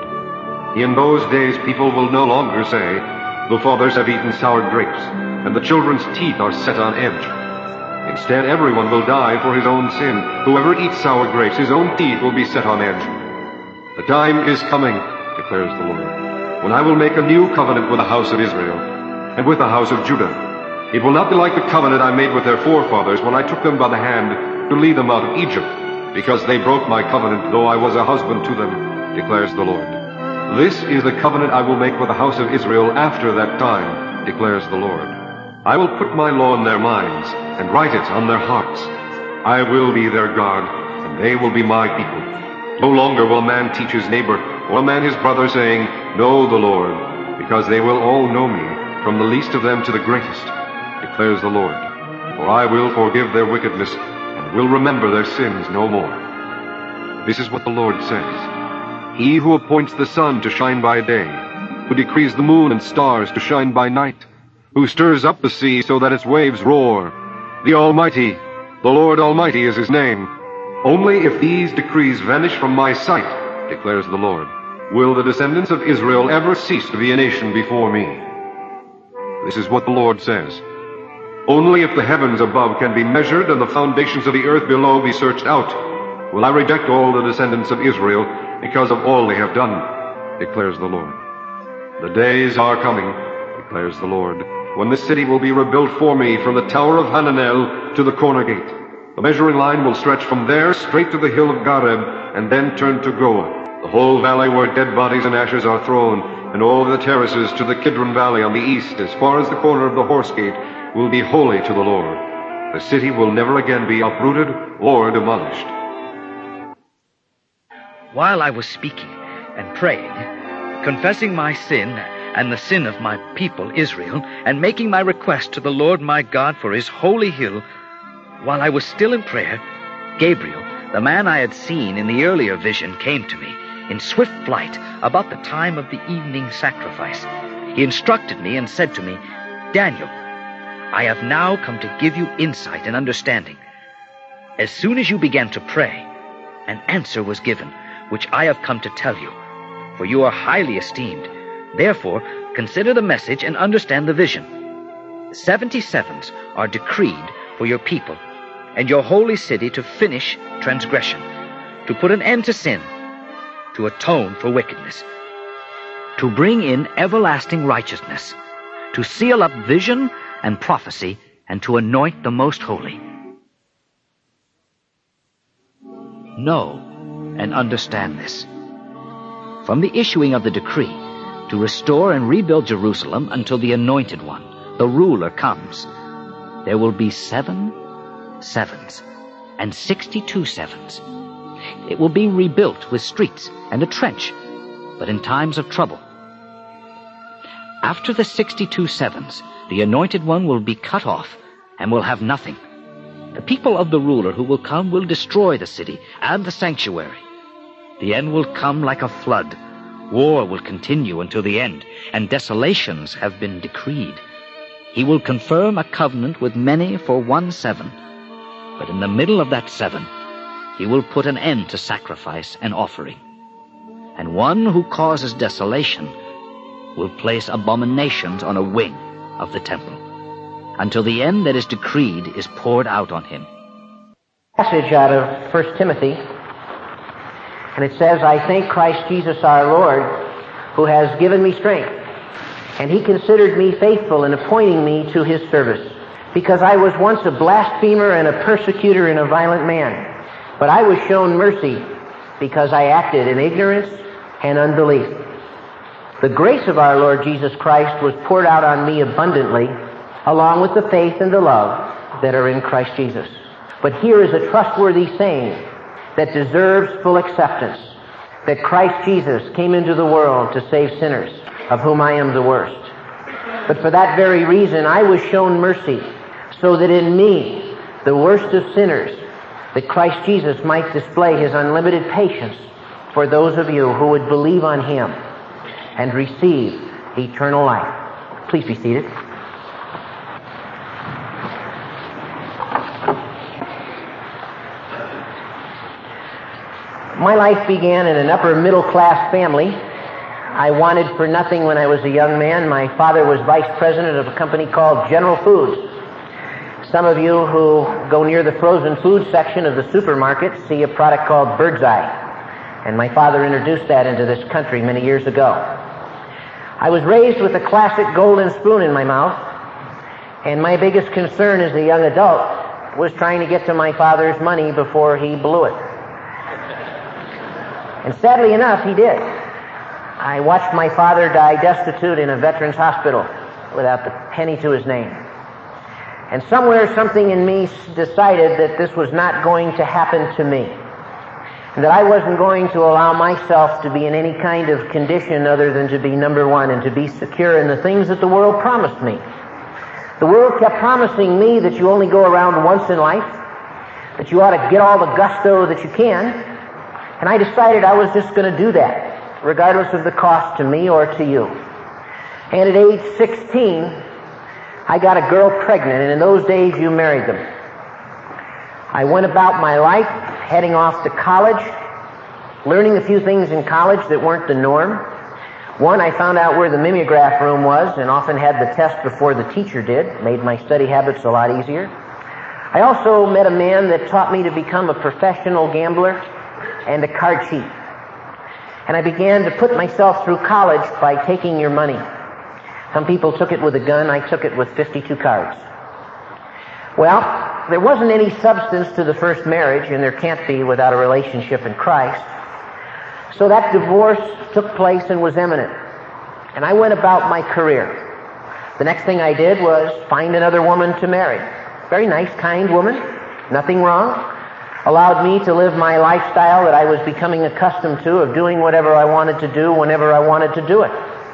[SPEAKER 3] In those days people will no longer say, the fathers have eaten sour grapes, and the children's teeth are set on edge. Instead, everyone will die for his own sin. Whoever eats sour grapes, his own teeth will be set on edge. The time is coming, declares the Lord, when I will make a new covenant with the house of Israel and with the house of Judah. It will not be like the covenant I made with their forefathers when I took them by the hand to lead them out of Egypt, because they broke my covenant, though I was a husband to them, declares the Lord. This is the covenant I will make with the house of Israel after that time, declares the Lord. I will put my law in their minds and write it on their hearts. I will be their God, and they will be my people. No longer will a man teach his neighbor, or a man his brother, saying, Know the Lord, because they will all know me, from the least of them to the greatest, declares the Lord. For I will forgive their wickedness, and will remember their sins no more. This is what the Lord says. He who appoints the sun to shine by day, who decrees the moon and stars to shine by night, who stirs up the sea so that its waves roar. The Almighty, the Lord Almighty is his name. Only if these decrees vanish from my sight, declares the Lord, will the descendants of Israel ever cease to be a nation before me. This is what the Lord says. Only if the heavens above can be measured and the foundations of the earth below be searched out, will I reject all the descendants of Israel because of all they have done, declares the Lord. The days are coming, declares the Lord, when this city will be rebuilt for me from the tower of Hananel to the corner gate. The measuring line will stretch from there straight to the hill of Gareb and then turn to Goah. The whole valley where dead bodies and ashes are thrown, and all the terraces to the Kidron Valley on the east, as far as the corner of the horse gate, will be holy to the Lord. The city will never again be uprooted or demolished.
[SPEAKER 4] While I was speaking, and praying, confessing my sin and the sin of my people Israel, and making my request to the Lord my God for his holy hill, while I was still in prayer, Gabriel, the man I had seen in the earlier vision, came to me in swift flight about the time of the evening sacrifice. He instructed me and said to me, Daniel, I have now come to give you insight and understanding. As soon as you began to pray, an answer was given, which I have come to tell you, for you are highly esteemed. Therefore, consider the message and understand the vision. Seventy sevens are decreed for your people and your holy city to finish transgression, to put an end to sin, to atone for wickedness, to bring in everlasting righteousness, to seal up vision and prophecy, and to anoint the most holy. Know and understand this. From the issuing of the decree to restore and rebuild Jerusalem until the Anointed One, the ruler, comes, there will be seven sevens and sixty-two sevens. It will be rebuilt with streets and a trench, but in times of trouble. After the sixty-two sevens, the Anointed One will be cut off and will have nothing. The people of the ruler who will come will destroy the city and the sanctuary. The end will come like a flood. War will continue until the end, and desolations have been decreed. He will confirm a covenant with many for one seven, but in the middle of that seven, he will put an end to sacrifice and offering. And one who causes desolation will place abominations on a wing of the temple, until the end that is decreed is poured out on him.
[SPEAKER 5] Passage out of First Timothy, and it says, I thank Christ Jesus our Lord, who has given me strength, and he considered me faithful in appointing me to his service, because I was once a blasphemer and a persecutor and a violent man. But I was shown mercy because I acted in ignorance and unbelief. The grace of our Lord Jesus Christ was poured out on me abundantly, along with the faith and the love that are in Christ Jesus. But here is a trustworthy saying that deserves full acceptance, that Christ Jesus came into the world to save sinners, of whom I am the worst. But for that very reason I was shown mercy, so that in me, the worst of sinners, that Christ Jesus might display his unlimited patience for those of you who would believe on him and receive eternal life. Please be seated. My life began in an upper middle class family. I wanted for nothing when I was a young man. My father was vice president of a company called General Foods. Some of you who go near the frozen food section of the supermarket see a product called Bird's Eye. And my father introduced that into this country many years ago. I was raised with a classic golden spoon in my mouth, and my biggest concern as a young adult was trying to get to my father's money before he blew it. And sadly enough, he did. I watched my father die destitute in a veterans hospital without the penny to his name. And somewhere something in me decided that this was not going to happen to me, and that I wasn't going to allow myself to be in any kind of condition other than to be number one and to be secure in the things that the world promised me. The world kept promising me that you only go around once in life, that you ought to get all the gusto that you can, and I decided I was just going to do that, regardless of the cost to me or to you. And at age sixteen, I got a girl pregnant, and in those days you married them. I went about my life, heading off to college, learning a few things in college that weren't the norm. One, I found out where the mimeograph room was and often had the test before the teacher did, made my study habits a lot easier. I also met a man that taught me to become a professional gambler and a card cheat. And I began to put myself through college by taking your money. Some people took it with a gun. I took it with fifty-two cards. Well, there wasn't any substance to the first marriage, and there can't be without a relationship in Christ. So that divorce took place and was imminent. And I went about my career. The next thing I did was find another woman to marry. Very nice, kind woman. Nothing wrong. allowed me to live my lifestyle that I was becoming accustomed to, of doing whatever I wanted to do whenever I wanted to do it.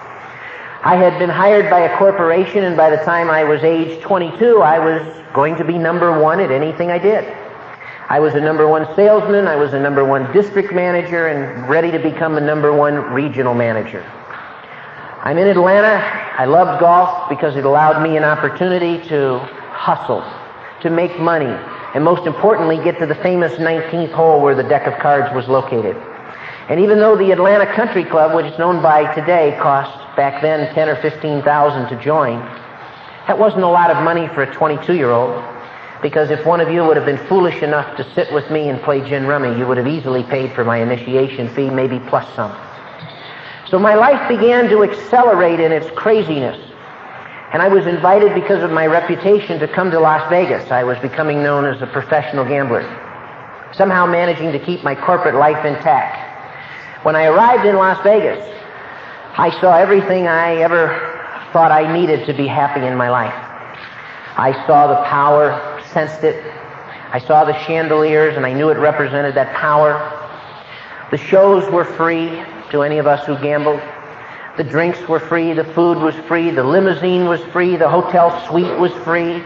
[SPEAKER 5] I had been hired by a corporation, and by the time I was age twenty-two, I was going to be number one at anything I did. I was a number one salesman, I was a number one district manager, and ready to become a number one regional manager. I'm in Atlanta. I loved golf because it allowed me an opportunity to hustle, to make money, and most importantly, get to the famous nineteenth hole where the deck of cards was located. And even though the Atlanta Country Club, which is known by today, cost back then ten or fifteen thousand to join, that wasn't a lot of money for a twenty-two-year-old, because if one of you would have been foolish enough to sit with me and play gin rummy, you would have easily paid for my initiation fee, maybe plus some. So my life began to accelerate in its craziness. And I was invited because of my reputation to come to Las Vegas. I was becoming known as a professional gambler, somehow managing to keep my corporate life intact. When I arrived in Las Vegas, I saw everything I ever thought I needed to be happy in my life. I saw the power, sensed it. I saw the chandeliers, and I knew it represented that power. The shows were free to any of us who gambled. The drinks were free, the food was free, the limousine was free, the hotel suite was free.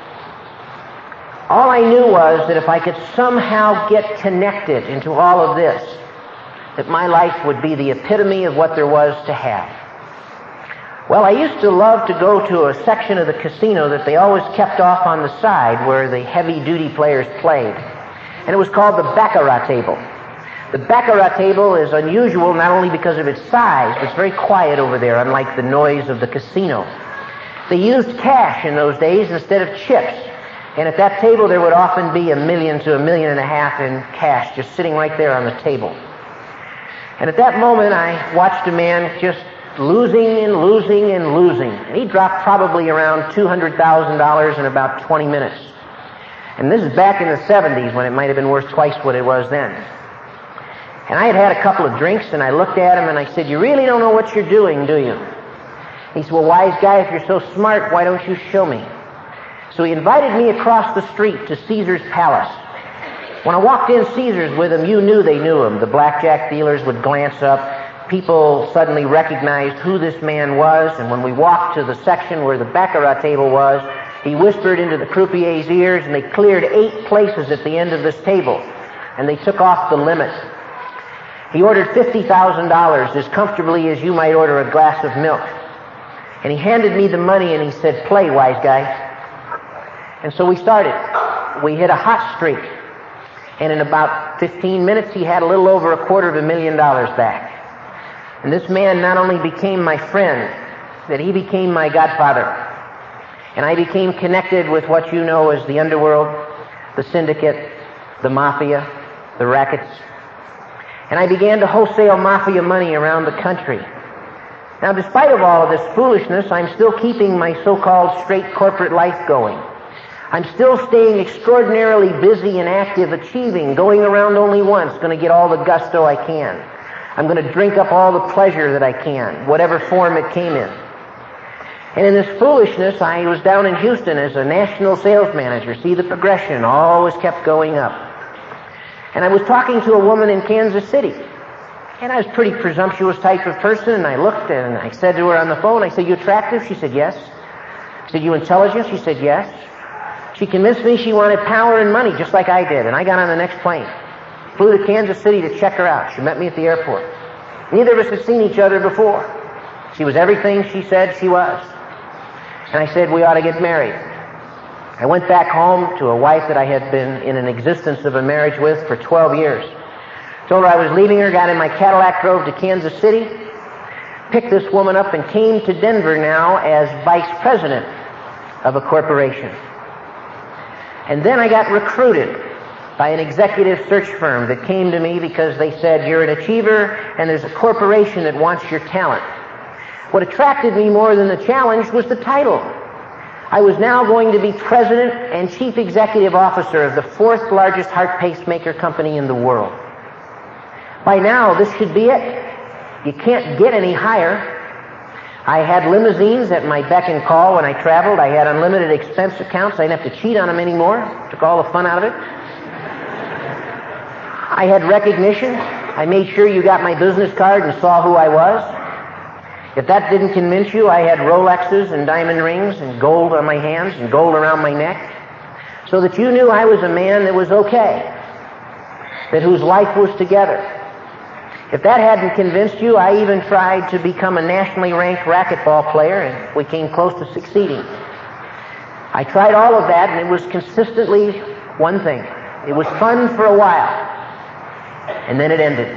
[SPEAKER 5] All I knew was that if I could somehow get connected into all of this, that my life would be the epitome of what there was to have. Well, I used to love to go to a section of the casino that they always kept off on the side where the heavy-duty players played. And it was called the Baccarat table. The Baccarat table is unusual not only because of its size, but it's very quiet over there, unlike the noise of the casino. They used cash in those days instead of chips. And at that table there would often be a million to a million and a half in cash just sitting right there on the table. And at that moment I watched a man just losing and losing and losing. And he dropped probably around two hundred thousand dollars in about twenty minutes. And this is back in the seventies when it might have been worth twice what it was then. And I had had a couple of drinks, and I looked at him and I said, "You really don't know what you're doing, do you?" He said, "Well, wise guy, if you're so smart, why don't you show me?" So he invited me across the street to Caesar's Palace. When I walked in Caesar's with him, you knew they knew him. The blackjack dealers would glance up. People suddenly recognized who this man was, and when we walked to the section where the Baccarat table was, he whispered into the croupier's ears, and they cleared eight places at the end of this table, and they took off the limit. He ordered fifty thousand dollars, as comfortably as you might order a glass of milk. And he handed me the money and he said, "Play, wise guy." And so we started. We hit a hot streak. And in about fifteen minutes, he had a little over a quarter of a million dollars back. And this man not only became my friend, but he became my godfather. And I became connected with what you know as the underworld, the syndicate, the mafia, the rackets. And I began to wholesale mafia money around the country. Now, despite of all of this foolishness, I'm still keeping my so-called straight corporate life going. I'm still staying extraordinarily busy and active, achieving, going around only once, going to get all the gusto I can. I'm going to drink up all the pleasure that I can, whatever form it came in. And in this foolishness, I was down in Houston as a national sales manager. See the progression, always kept going up. And I was talking to a woman in Kansas City. And I was a pretty presumptuous type of person, and I looked and I said to her on the phone, I said, "You attractive?" She said, "Yes." I said, "You intelligent?" She said, "Yes." She convinced me she wanted power and money, just like I did, and I got on the next plane. Flew to Kansas City to check her out. She met me at the airport. Neither of us had seen each other before. She was everything she said she was. And I said, "We ought to get married." I went back home to a wife that I had been in an existence of a marriage with for twelve years. Told her I was leaving her, got in my Cadillac, drove to Kansas City, picked this woman up, and came to Denver now as vice president of a corporation. And then I got recruited by an executive search firm that came to me because they said, "You're an achiever, and there's a corporation that wants your talent." What attracted me more than the challenge was the title. I was now going to be president and chief executive officer of the fourth largest heart pacemaker company in the world. By now, this should be it. You can't get any higher. I had limousines at my beck and call when I traveled. I had unlimited expense accounts. I didn't have to cheat on them anymore. Took all the fun out of it. I had recognition. I made sure you got my business card and saw who I was. If that didn't convince you, I had Rolexes and diamond rings and gold on my hands and gold around my neck, so that you knew I was a man that was okay, that whose life was together. If that hadn't convinced you, I even tried to become a nationally ranked racquetball player, and we came close to succeeding. I tried all of that, and it was consistently one thing. It was fun for a while, and then it ended.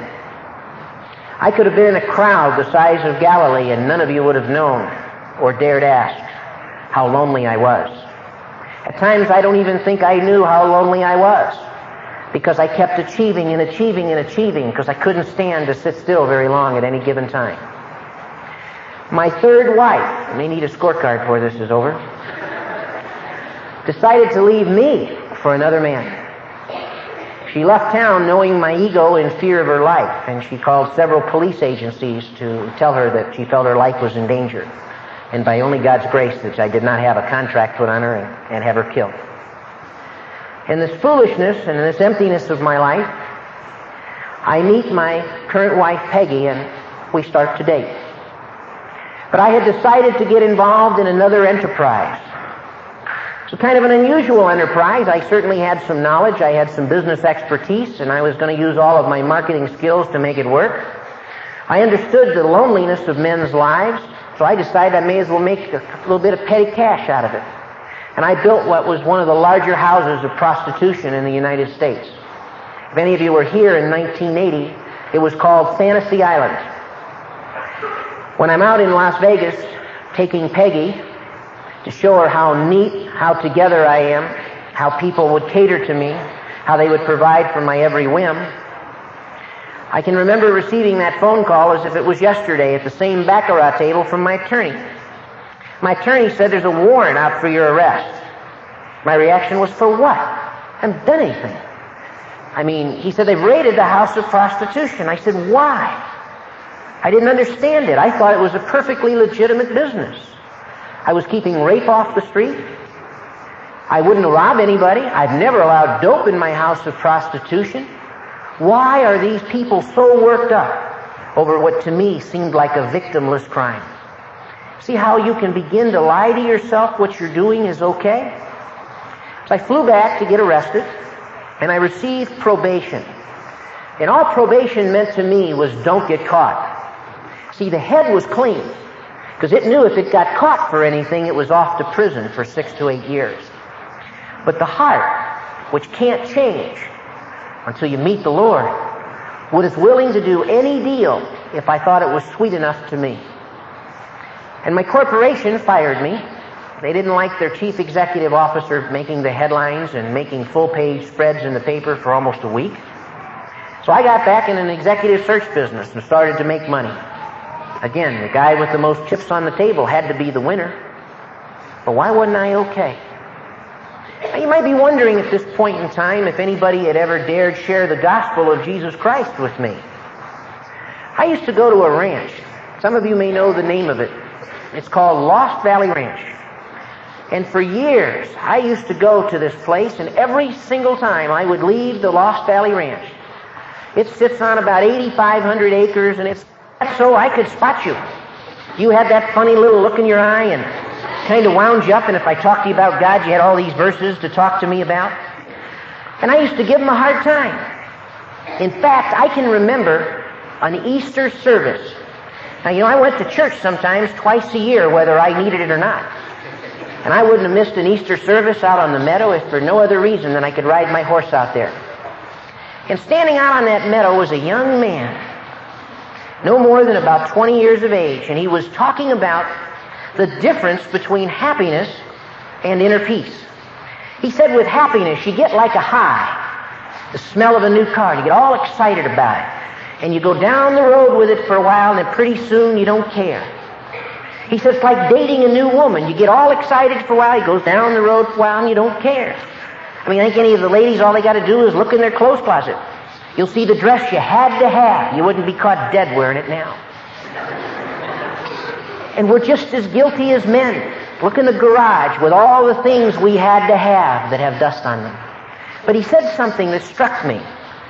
[SPEAKER 5] I could have been in a crowd the size of Galilee, and none of you would have known or dared ask how lonely I was. At times, I don't even think I knew how lonely I was, because I kept achieving and achieving and achieving, because I couldn't stand to sit still very long at any given time. My third wife, I may need a scorecard before this is over, decided to leave me for another man. She left town knowing my ego and fear of her life, and she called several police agencies to tell her that she felt her life was in danger, and by only God's grace that I did not have a contract put on her and, and have her killed. In this foolishness and in this emptiness of my life, I meet my current wife, Peggy, and we start to date. But I had decided to get involved in another enterprise. So kind of an unusual enterprise. I certainly had some knowledge, I had some business expertise, and I was going to use all of my marketing skills to make it work. I understood the loneliness of men's lives, so I decided I may as well make a little bit of petty cash out of it. And I built what was one of the larger houses of prostitution in the United States. If any of you were here in nineteen eighty, it was called Fantasy Island. When I'm out in Las Vegas taking Peggy to show her how neat, how together I am, how people would cater to me, how they would provide for my every whim, I can remember receiving that phone call as if it was yesterday at the same baccarat table from my attorney. My attorney said, "There's a warrant out for your arrest." My reaction was, "For what? I haven't done anything." I mean, he said, "They've raided the house of prostitution." I said, "Why?" I didn't understand it. I thought it was a perfectly legitimate business. I was keeping rape off the street. I wouldn't rob anybody. I've never allowed dope in my house of prostitution. Why are these people so worked up over what to me seemed like a victimless crime? See how you can begin to lie to yourself what you're doing is okay? So I flew back to get arrested, and I received probation. And all probation meant to me was don't get caught. See, the head was clean, because it knew if it got caught for anything, it was off to prison for six to eight years. But the heart, which can't change until you meet the Lord, was willing to do any deal if I thought it was sweet enough to me. And my corporation fired me. They didn't like their chief executive officer making the headlines and making full-page spreads in the paper for almost a week. So I got back in an executive search business and started to make money. Again, the guy with the most chips on the table had to be the winner. But why wasn't I okay? Now, you might be wondering at this point in time if anybody had ever dared share the gospel of Jesus Christ with me. I used to go to a ranch. Some of you may know the name of it. It's called Lost Valley Ranch. And for years, I used to go to this place, and every single time I would leave the Lost Valley Ranch. It sits on about eighty-five hundred acres, and it's so I could spot you. You had that funny little look in your eye and kind of wound you up, and if I talked to you about God, you had all these verses to talk to me about. And I used to give them a hard time. In fact, I can remember an Easter service. Now, you know, I went to church sometimes twice a year, whether I needed it or not. And I wouldn't have missed an Easter service out on the meadow if for no other reason than I could ride my horse out there. And standing out on that meadow was a young man, no more than about twenty years of age, and he was talking about the difference between happiness and inner peace. He said with happiness, you get like a high, the smell of a new car, you get all excited about it. And you go down the road with it for a while, and then pretty soon you don't care. He says it's like dating a new woman. You get all excited for a while, you go down the road for a while, and you don't care. I mean, I think any of the ladies, all they got to do is look in their clothes closet. You'll see the dress you had to have. You wouldn't be caught dead wearing it now. And we're just as guilty as men. Look in the garage with all the things we had to have that have dust on them. But he said something that struck me.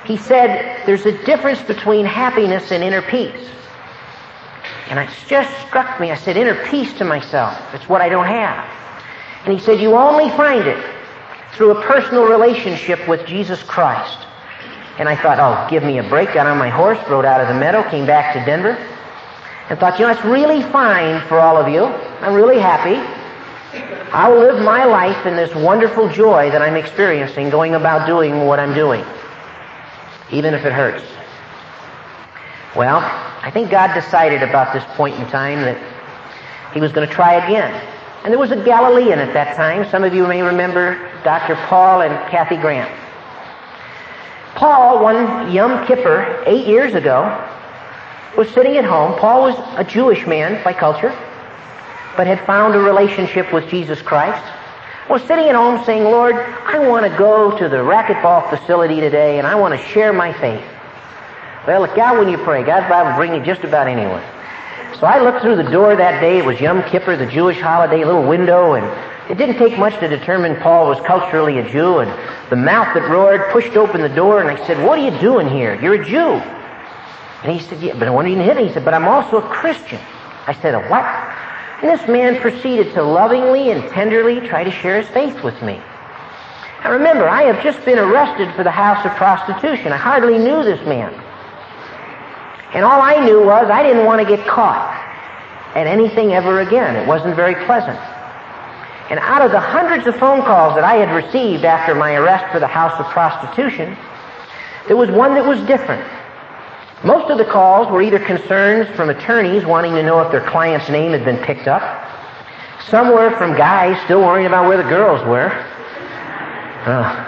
[SPEAKER 5] he said, there's a difference between happiness and inner peace. And it just struck me. I said, inner peace to myself. It's what I don't have. And he said, you only find it through a personal relationship with Jesus Christ. And I thought, oh, give me a break. Got on my horse, rode out of the meadow, came back to Denver, and thought, you know, it's really fine for all of you. I'm really happy. I'll live my life in this wonderful joy that I'm experiencing going about doing what I'm doing, even if it hurts. Well, I think God decided about this point in time that he was going to try again. And there was a Galilean at that time. Some of you may remember Doctor Paul and Kathy Grant. Paul, one Yom Kippur, eight years ago, was sitting at home. Paul was a Jewish man by culture, but had found a relationship with Jesus Christ. Was sitting at home saying, Lord, I want to go to the racquetball facility today and I want to share my faith. Well, look out when you pray. God's Bible will bring you just about anywhere. So I looked through the door that day. It was Yom Kippur, the Jewish holiday, a little window, and it didn't take much to determine Paul was culturally a Jew. And the mouth that roared pushed open the door, and I said, what are you doing here? You're a Jew. And he said, yeah, but I wanted to hit it. He said, but I'm also a Christian. I said, a what? And this man proceeded to lovingly and tenderly try to share his faith with me. Now remember, I have just been arrested for the house of prostitution. I hardly knew this man. And all I knew was I didn't want to get caught at anything ever again. It wasn't very pleasant. And out of the hundreds of phone calls that I had received after my arrest for the house of prostitution, there was one that was different. Most of the calls were either concerns from attorneys wanting to know if their client's name had been picked up. Some were from guys still worrying about where the girls were. Oh.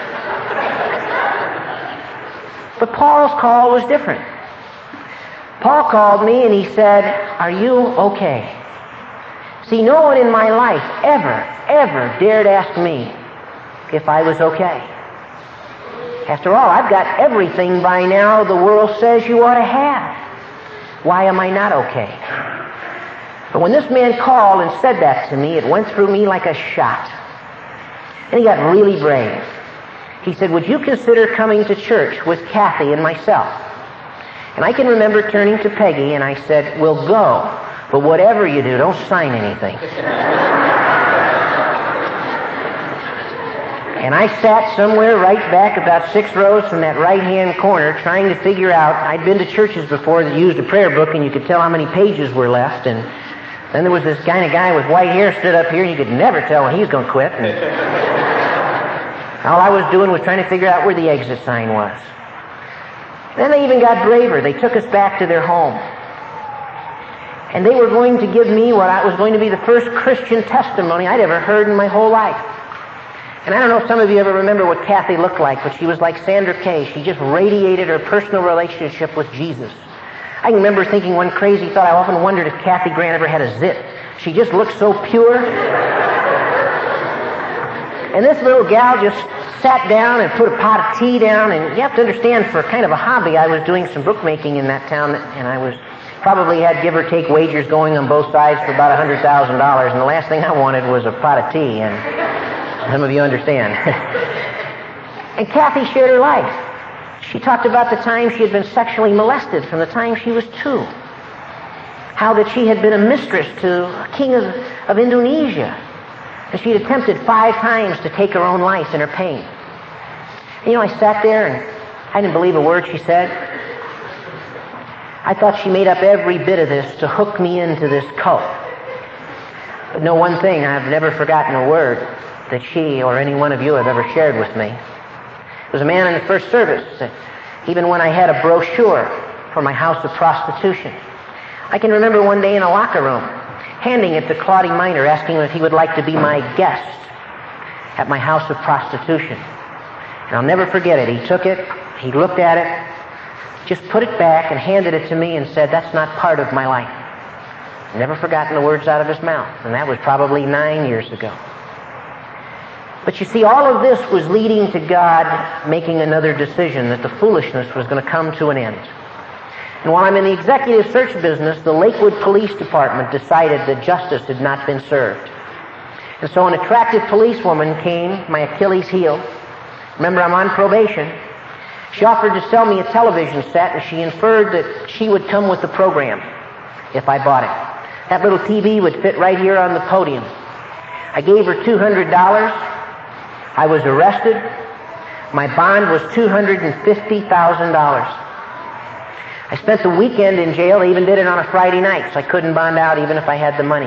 [SPEAKER 5] But Paul's call was different. Paul called me and he said, are you okay? See, no one in my life ever, ever dared ask me if I was okay. After all, I've got everything by now the world says you ought to have. Why am I not okay? But when this man called and said that to me, it went through me like a shot. And he got really brave. He said, would you consider coming to church with Kathy and myself? And I can remember turning to Peggy and I said, we'll go, but whatever you do, don't sign anything. And I sat somewhere right back about six rows from that right-hand corner trying to figure out, I'd been to churches before that used a prayer book and you could tell how many pages were left. And then there was this kind of guy with white hair stood up here and you could never tell when he was going to quit. And all I was doing was trying to figure out where the exit sign was. Then they even got braver. They took us back to their home. And they were going to give me what I was going to be the first Christian testimony I'd ever heard in my whole life. And I don't know if some of you ever remember what Kathy looked like, but she was like Sandra Kay. She just radiated her personal relationship with Jesus. I can remember thinking one crazy thought. I often wondered if Kathy Grant ever had a zit. She just looked so pure. And this little gal just sat down and put a pot of tea down, and you have to understand, for kind of a hobby, I was doing some bookmaking in that town, and I was probably had give or take wagers going on both sides for about one hundred thousand dollars, and the last thing I wanted was a pot of tea, and some of you understand. And Kathy shared her life. She talked about the time she had been sexually molested from the time she was two. How that she had been a mistress to a king of, of Indonesia. And she had attempted five times to take her own life in her pain. And, you know, I sat there and I didn't believe a word she said. I thought she made up every bit of this to hook me into this cult. But know one thing, I've never forgotten a word that she or any one of you have ever shared with me. There was a man in the first service that even when I had a brochure for my house of prostitution, I can remember one day in a locker room handing it to Claudie Miner, asking him if he would like to be my guest at my house of prostitution. And I'll never forget it. He took it, he looked at it, just put it back and handed it to me and said, that's not part of my life. I've never forgotten the words out of his mouth. And that was probably nine years ago. But you see, all of this was leading to God making another decision, that the foolishness was going to come to an end. And while I'm in the executive search business, the Lakewood Police Department decided that justice had not been served. And so an attractive policewoman came, my Achilles heel. Remember, I'm on probation. She offered to sell me a television set, and she inferred that she would come with the program if I bought it. That little T V would fit right here on the podium. I gave her two hundred dollars. I was arrested. My bond was two hundred fifty thousand dollars. I spent the weekend in jail. They even did it on a Friday night, so I couldn't bond out even if I had the money.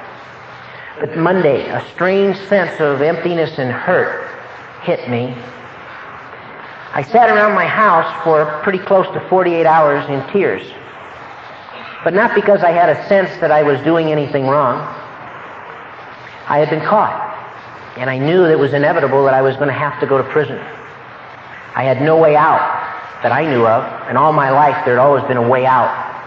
[SPEAKER 5] But Monday, a strange sense of emptiness and hurt hit me. I sat around my house for pretty close to forty-eight hours in tears. But not because I had a sense that I was doing anything wrong. I had been caught, and I knew that it was inevitable that I was going to have to go to prison. I had no way out that I knew of, and all my life there had always been a way out.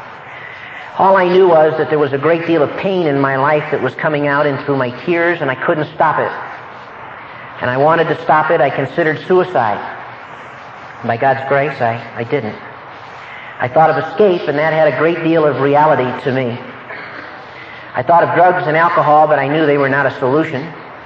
[SPEAKER 5] All I knew was that there was a great deal of pain in my life that was coming out in through my tears, and I couldn't stop it. And I wanted to stop it. I considered suicide. And by God's grace, I, I didn't. I thought of escape, and that had a great deal of reality to me. I thought of drugs and alcohol, but I knew they were not a solution.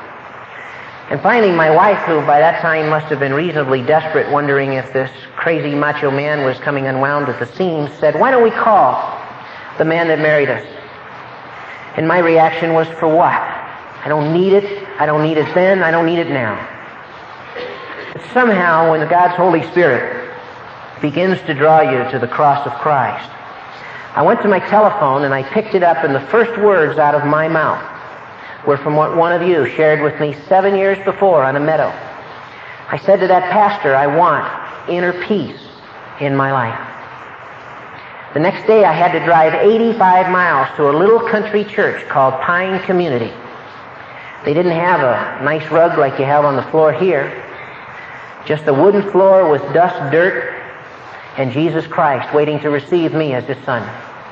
[SPEAKER 5] And finally, my wife, who by that time must have been reasonably desperate, wondering if this crazy macho man was coming unwound at the seams, said, "Why don't we call the man that married us?" And my reaction was, for what? I don't need it. I don't need it then. I don't need it now. But somehow, when God's Holy Spirit begins to draw you to the cross of Christ, I went to my telephone and I picked it up, and the first words out of my mouth were from what one of you shared with me seven years before on a meadow. I said to that pastor, "I want inner peace in my life." The next day I had to drive eighty-five miles to a little country church called Pine Community. They didn't have a nice rug like you have on the floor here. Just a wooden floor with dust, dirt, and Jesus Christ waiting to receive me as His son.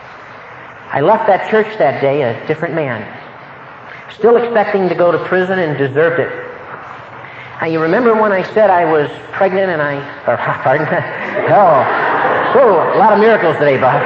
[SPEAKER 5] I left that church that day a different man, still expecting to go to prison, and deserved it. Now, you remember when I said I was pregnant and I... Or, pardon? Oh, whoa, a lot of miracles today, Bob.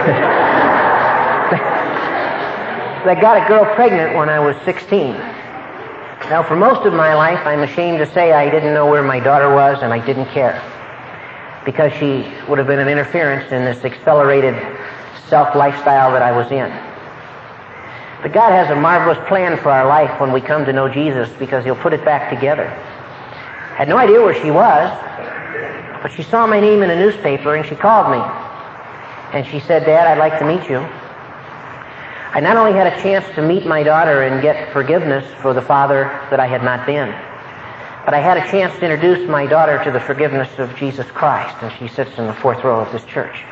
[SPEAKER 5] I got a girl pregnant when I was sixteen. Now, for most of my life, I'm ashamed to say I didn't know where my daughter was, and I didn't care, because she would have been an interference in this accelerated self-lifestyle that I was in. But God has a marvelous plan for our life when we come to know Jesus, because He'll put it back together. I had no idea where she was, but she saw my name in a newspaper, and she called me. And she said, "Dad, I'd like to meet you." I not only had a chance to meet my daughter and get forgiveness for the father that I had not been, but I had a chance to introduce my daughter to the forgiveness of Jesus Christ, and she sits in the fourth row of this church.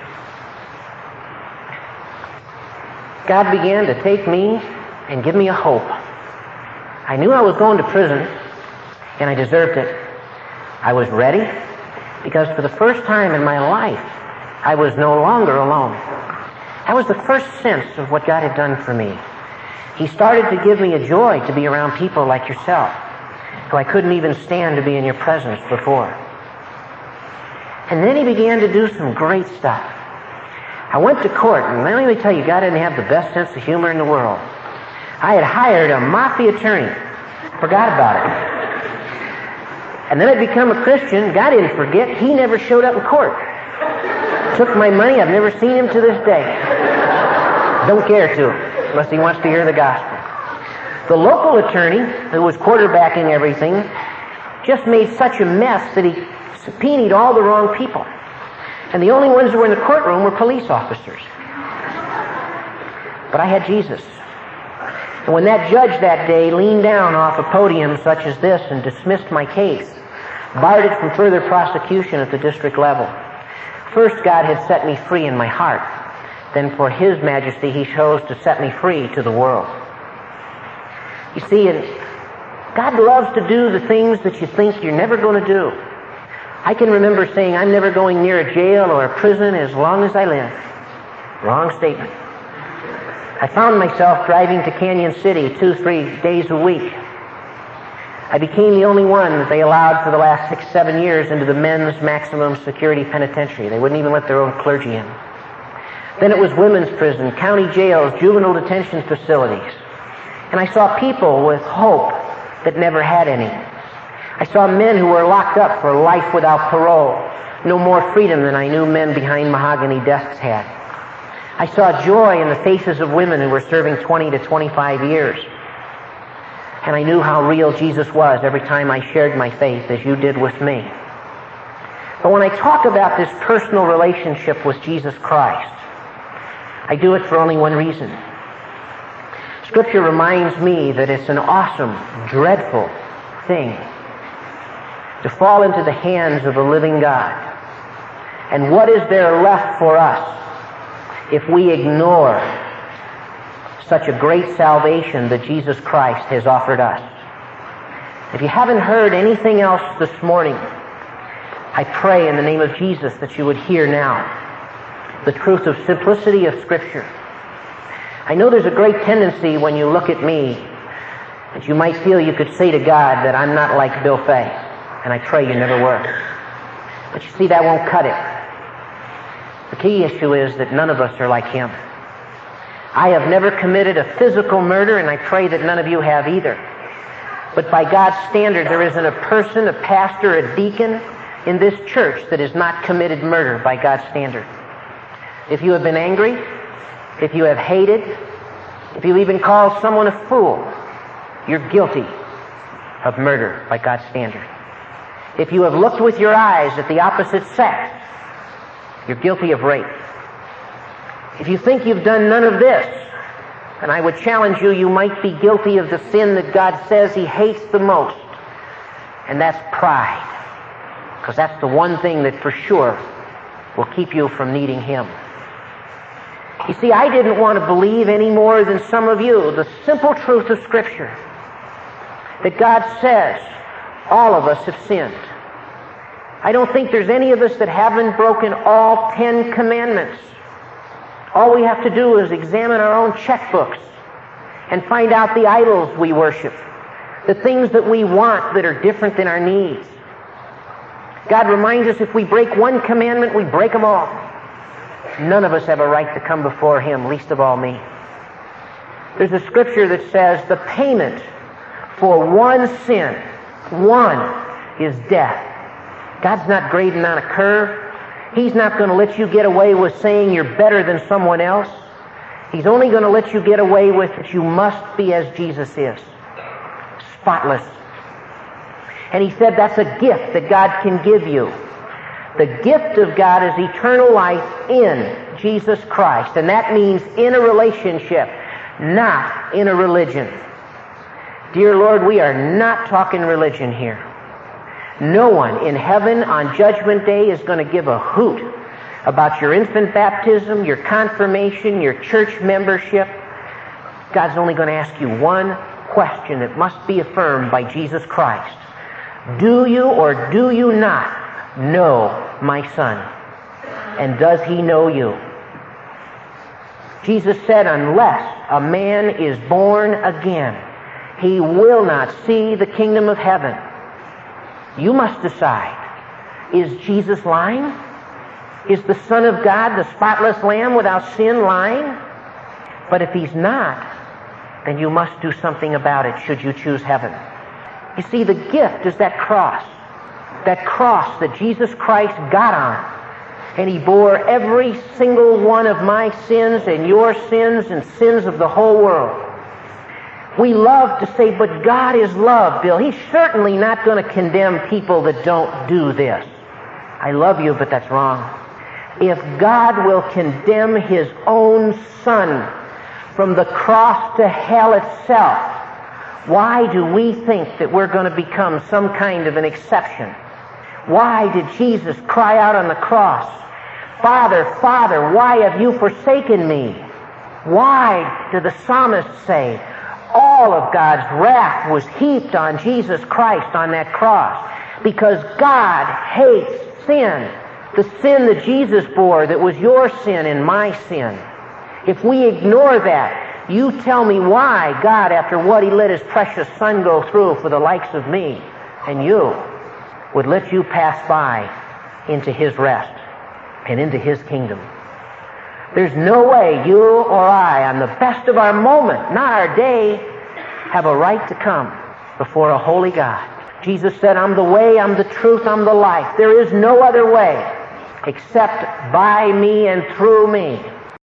[SPEAKER 5] God began to take me and give me a hope. I knew I was going to prison, and I deserved it. I was ready, because for the first time in my life, I was no longer alone. That was the first sense of what God had done for me. He started to give me a joy to be around people like yourself, who I couldn't even stand to be in your presence before. And then He began to do some great stuff. I went to court, and let me tell you, God didn't have the best sense of humor in the world. I had hired a mafia attorney. Forgot about it. And then I'd become a Christian. God didn't forget. He never showed up in court. Took my money. I've never seen him to this day. Don't care to, unless he wants to hear the gospel. The local attorney, who was quarterbacking everything, just made such a mess that he subpoenaed all the wrong people. And the only ones who were in the courtroom were police officers. But I had Jesus. And when that judge that day leaned down off a podium such as this and dismissed my case, barred it from further prosecution at the district level, first God had set me free in my heart. Then for His majesty, He chose to set me free to the world. You see, and God loves to do the things that you think you're never going to do. I can remember saying, "I'm never going near a jail or a prison as long as I live." Wrong statement. I found myself driving to Canyon City two, three days a week. I became the only one that they allowed for the last six, seven years into the men's maximum security penitentiary. They wouldn't even let their own clergy in. Then it was women's prison, county jails, juvenile detention facilities. And I saw people with hope that never had any. I saw men who were locked up for life without parole, no more freedom than I knew men behind mahogany desks had. I saw joy in the faces of women who were serving twenty to twenty-five years. And I knew how real Jesus was every time I shared my faith, as you did with me. But when I talk about this personal relationship with Jesus Christ, I do it for only one reason. Scripture reminds me that it's an awesome, dreadful thing to fall into the hands of the living God. And what is there left for us if we ignore such a great salvation that Jesus Christ has offered us? If you haven't heard anything else this morning, I pray in the name of Jesus that you would hear now the truth of simplicity of Scripture. I know there's a great tendency when you look at me that you might feel you could say to God that I'm not like Bill Fay, and I pray you never were. But you see, that won't cut it. The key issue is that none of us are like him. I have never committed a physical murder, and I pray that none of you have either. But by God's standard, there isn't a person, a pastor, a deacon in this church that has not committed murder by God's standard. If you have been angry, if you have hated, if you even called someone a fool, you're guilty of murder by God's standard. If you have looked with your eyes at the opposite sex, you're guilty of rape. If you think you've done none of this, and I would challenge you, you might be guilty of the sin that God says He hates the most, and that's pride. Because that's the one thing that for sure will keep you from needing Him. You see, I didn't want to believe any more than some of you the simple truth of Scripture, that God says all of us have sinned. I don't think there's any of us that haven't broken all Ten Commandments. All we have to do is examine our own checkbooks and find out the idols we worship, the things that we want that are different than our needs. God reminds us if we break one commandment, we break them all. None of us have a right to come before Him, least of all me. There's a scripture that says the payment for one sin, one, is death. God's not grading on a curve. He's not going to let you get away with saying you're better than someone else. He's only going to let you get away with that you must be as Jesus is, spotless. And He said that's a gift that God can give you. The gift of God is eternal life in Jesus Christ. And that means in a relationship, not in a religion. Dear Lord, we are not talking religion here. No one in heaven on Judgment Day is going to give a hoot about your infant baptism, your confirmation, your church membership. God's only going to ask you one question that must be affirmed by Jesus Christ. Do you or do you not know my Son? And does He know you? Jesus said, unless a man is born again, he will not see the kingdom of heaven. You must decide. Is Jesus lying? Is the Son of God, the spotless Lamb without sin, lying? But if He's not, then you must do something about it should you choose heaven. You see, the gift is that cross. That cross that Jesus Christ got on. And He bore every single one of my sins and your sins and sins of the whole world. We love to say, but God is love, Bill. He's certainly not going to condemn people that don't do this. I love you, but that's wrong. If God will condemn His own Son from the cross to hell itself, why do we think that we're going to become some kind of an exception? Why did Jesus cry out on the cross, Father, Father, why have you forsaken me? Why did the psalmist say, all of God's wrath was heaped on Jesus Christ on that cross? Because God hates sin. The sin that Jesus bore that was your sin and my sin. If we ignore that, you tell me why God, after what He let His precious Son go through for the likes of me and you, would let you pass by into His rest and into His kingdom. There's no way you or I, on the best of our moment, not our day, have a right to come before a holy God. Jesus said, I'm the way, I'm the truth, I'm the life. There is no other way except by me and through me.